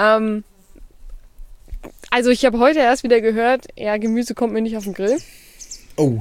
Speaker 2: Also ich habe heute erst wieder gehört, ja, Gemüse kommt mir nicht auf den Grill.
Speaker 3: Oh.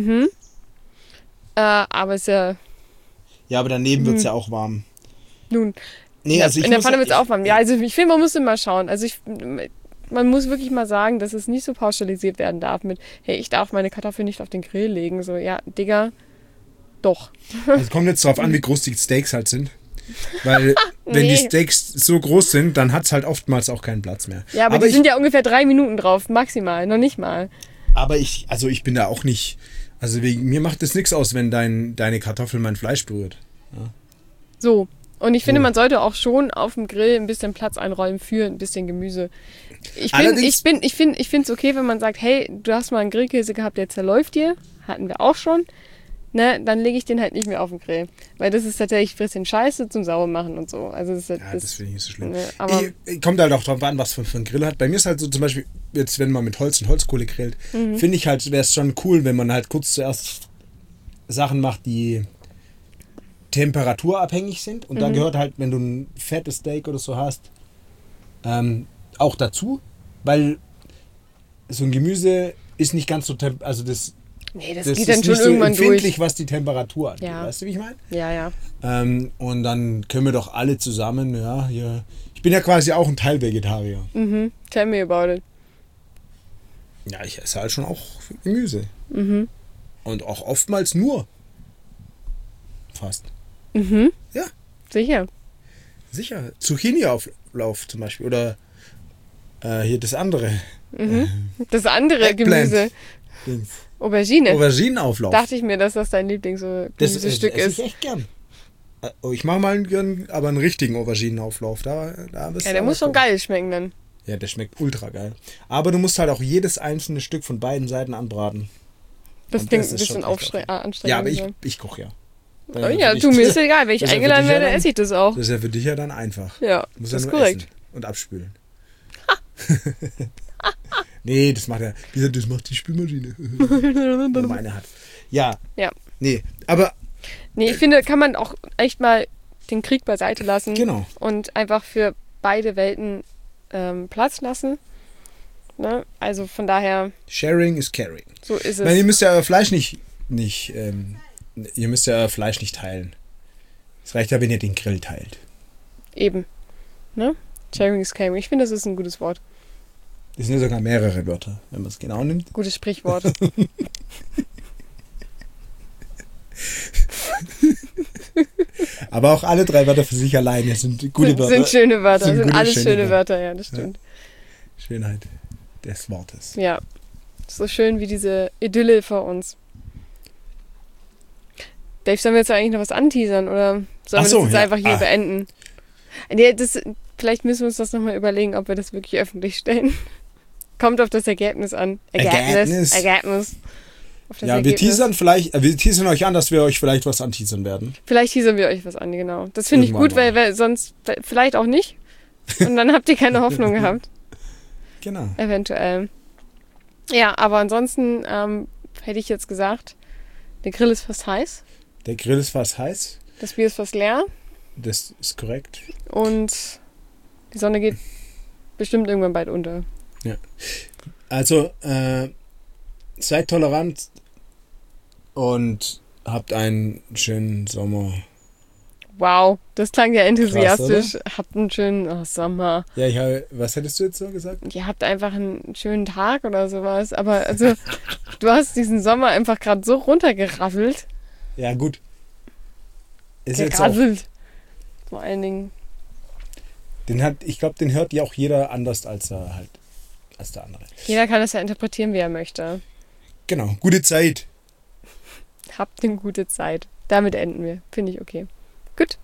Speaker 2: Aber ist ja...
Speaker 3: Ja, aber daneben wird es ja auch warm.
Speaker 2: Nun,
Speaker 3: Nee, also
Speaker 2: in der Pfanne wird es auch warm. Ja, also ich finde, man muss immer schauen. Also man muss wirklich mal sagen, dass es nicht so pauschalisiert werden darf mit, hey, ich darf meine Kartoffeln nicht auf den Grill legen. So, ja, Digga, doch.
Speaker 3: Also kommt jetzt drauf an, wie groß die Steaks halt sind. Weil wenn die Steaks so groß sind, dann hat es halt oftmals auch keinen Platz mehr.
Speaker 2: Ja, aber die sind ja ungefähr 3 Minuten drauf, maximal, noch nicht mal.
Speaker 3: Aber ich bin da auch nicht, also mir macht es nichts aus, wenn deine Kartoffel mein Fleisch berührt. Ja.
Speaker 2: So, und ich finde, man sollte auch schon auf dem Grill ein bisschen Platz einräumen für ein bisschen Gemüse. Ich finde es okay, wenn man sagt, hey, du hast mal einen Grillkäse gehabt, der zerläuft dir, hatten wir auch schon. Ne, dann lege ich den halt nicht mehr auf den Grill. Weil das ist tatsächlich ein bisschen scheiße zum Sauer machen und so. Also das
Speaker 3: finde ich nicht so schlimm.
Speaker 2: Ne, aber
Speaker 3: kommt halt auch drauf an, was für einen Grill hat. Bei mir ist halt so zum Beispiel, jetzt wenn man mit Holz und Holzkohle grillt, finde ich halt, wäre es schon cool, wenn man halt kurz zuerst Sachen macht, die temperaturabhängig sind. Und da gehört halt, wenn du ein fettes Steak oder so hast, auch dazu. Weil so ein Gemüse ist nicht ganz so, also das
Speaker 2: geht dann schon irgendwann
Speaker 3: so empfindlich, was die Temperatur angeht.
Speaker 2: Ja.
Speaker 3: Weißt du, wie ich meine?
Speaker 2: Ja.
Speaker 3: Und dann können wir doch alle zusammen, hier. Ich bin ja quasi auch ein Teil Vegetarier.
Speaker 2: Tell me about it.
Speaker 3: Ja, ich esse halt schon auch Gemüse. Und auch oftmals nur. Fast. Ja. Sicher. Zucchini-Auflauf zum Beispiel. Oder hier das andere.
Speaker 2: Das andere
Speaker 3: Eggplant.
Speaker 2: Gemüse.
Speaker 3: Auberginenauflauf.
Speaker 2: Dachte ich mir, dass das dein Lieblingsgemüsestück
Speaker 3: das
Speaker 2: ist.
Speaker 3: Ich echt gern. Ich mache mal aber einen richtigen Auberginenauflauf.
Speaker 2: Der muss schon geil schmecken dann.
Speaker 3: Ja, der schmeckt ultra geil. Aber du musst halt auch jedes einzelne Stück von beiden Seiten anbraten.
Speaker 2: Das klingt ein bisschen anstrengend.
Speaker 3: Ja, aber ich koche ja.
Speaker 2: Oh ja, mir ist egal. Wenn ich eingeladen werde, esse ich das auch.
Speaker 3: Das ist ja für dich ja dann einfach.
Speaker 2: Ja,
Speaker 3: du musst
Speaker 2: das
Speaker 3: ja
Speaker 2: ist
Speaker 3: nur
Speaker 2: korrekt.
Speaker 3: Essen und abspülen. Nee, das macht die Spülmaschine. Wenn man eine hat. Ja. Nee, aber...
Speaker 2: Nee, ich finde, kann man auch echt mal den Krieg beiseite lassen.
Speaker 3: Genau.
Speaker 2: Und einfach für beide Welten Platz lassen. Ne? Also von daher...
Speaker 3: Sharing is caring.
Speaker 2: So ist es.
Speaker 3: Ich meine, ihr müsst ja euer Fleisch nicht teilen. Es reicht ja, wenn ihr den Grill teilt.
Speaker 2: Eben. Ne? Sharing is caring. Ich finde, das ist ein gutes Wort.
Speaker 3: Das sind ja sogar mehrere Wörter, wenn man es genau nimmt.
Speaker 2: Gutes Sprichwort.
Speaker 3: Aber auch alle 3 Wörter für sich alleine sind gute Wörter.
Speaker 2: Sind schöne Wörter. Sind alles
Speaker 3: schöne
Speaker 2: schöne Wörter, ja, das stimmt.
Speaker 3: Ja. Schönheit. des Wortes.
Speaker 2: Ja. So schön wie diese Idylle vor uns. Dave, sollen wir jetzt eigentlich noch was anteasern oder sollen wir das jetzt einfach hier beenden? Nee, vielleicht müssen wir uns das nochmal überlegen, ob wir das wirklich öffentlich stellen. Kommt auf das Ergebnis an. Ergebnis. Auf das
Speaker 3: Ja, wir teasern euch an, dass wir euch vielleicht was anteasern werden.
Speaker 2: Vielleicht teasern wir euch was an, genau. Das finde ich gut, weil sonst vielleicht auch nicht. Und dann habt ihr keine Hoffnung gehabt.
Speaker 3: Genau.
Speaker 2: Eventuell. Ja, aber ansonsten hätte ich jetzt gesagt, der Grill ist fast heiß.
Speaker 3: Der Grill ist fast heiß.
Speaker 2: Das Bier ist fast leer.
Speaker 3: Das ist korrekt.
Speaker 2: Und die Sonne geht bestimmt irgendwann bald unter.
Speaker 3: Ja. Also, seid tolerant und habt einen schönen Sommer.
Speaker 2: Wow, das klang ja enthusiastisch.
Speaker 3: Krass,
Speaker 2: habt einen schönen Sommer.
Speaker 3: Ja, was hättest du jetzt so gesagt?
Speaker 2: Ihr habt einfach einen schönen Tag oder sowas. Aber also, du hast diesen Sommer einfach gerade so runtergeraffelt.
Speaker 3: Ja, gut. Ist
Speaker 2: gerasselt. Vor allen Dingen.
Speaker 3: Ich glaube, den hört ja auch jeder anders als der andere.
Speaker 2: Jeder kann das ja interpretieren, wie er möchte.
Speaker 3: Genau, gute Zeit.
Speaker 2: Habt eine gute Zeit. Damit enden wir. Finde ich okay. Gut.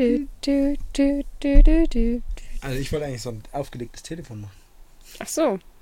Speaker 3: Also ich wollte eigentlich so ein aufgelegtes Telefon machen.
Speaker 2: Ach so.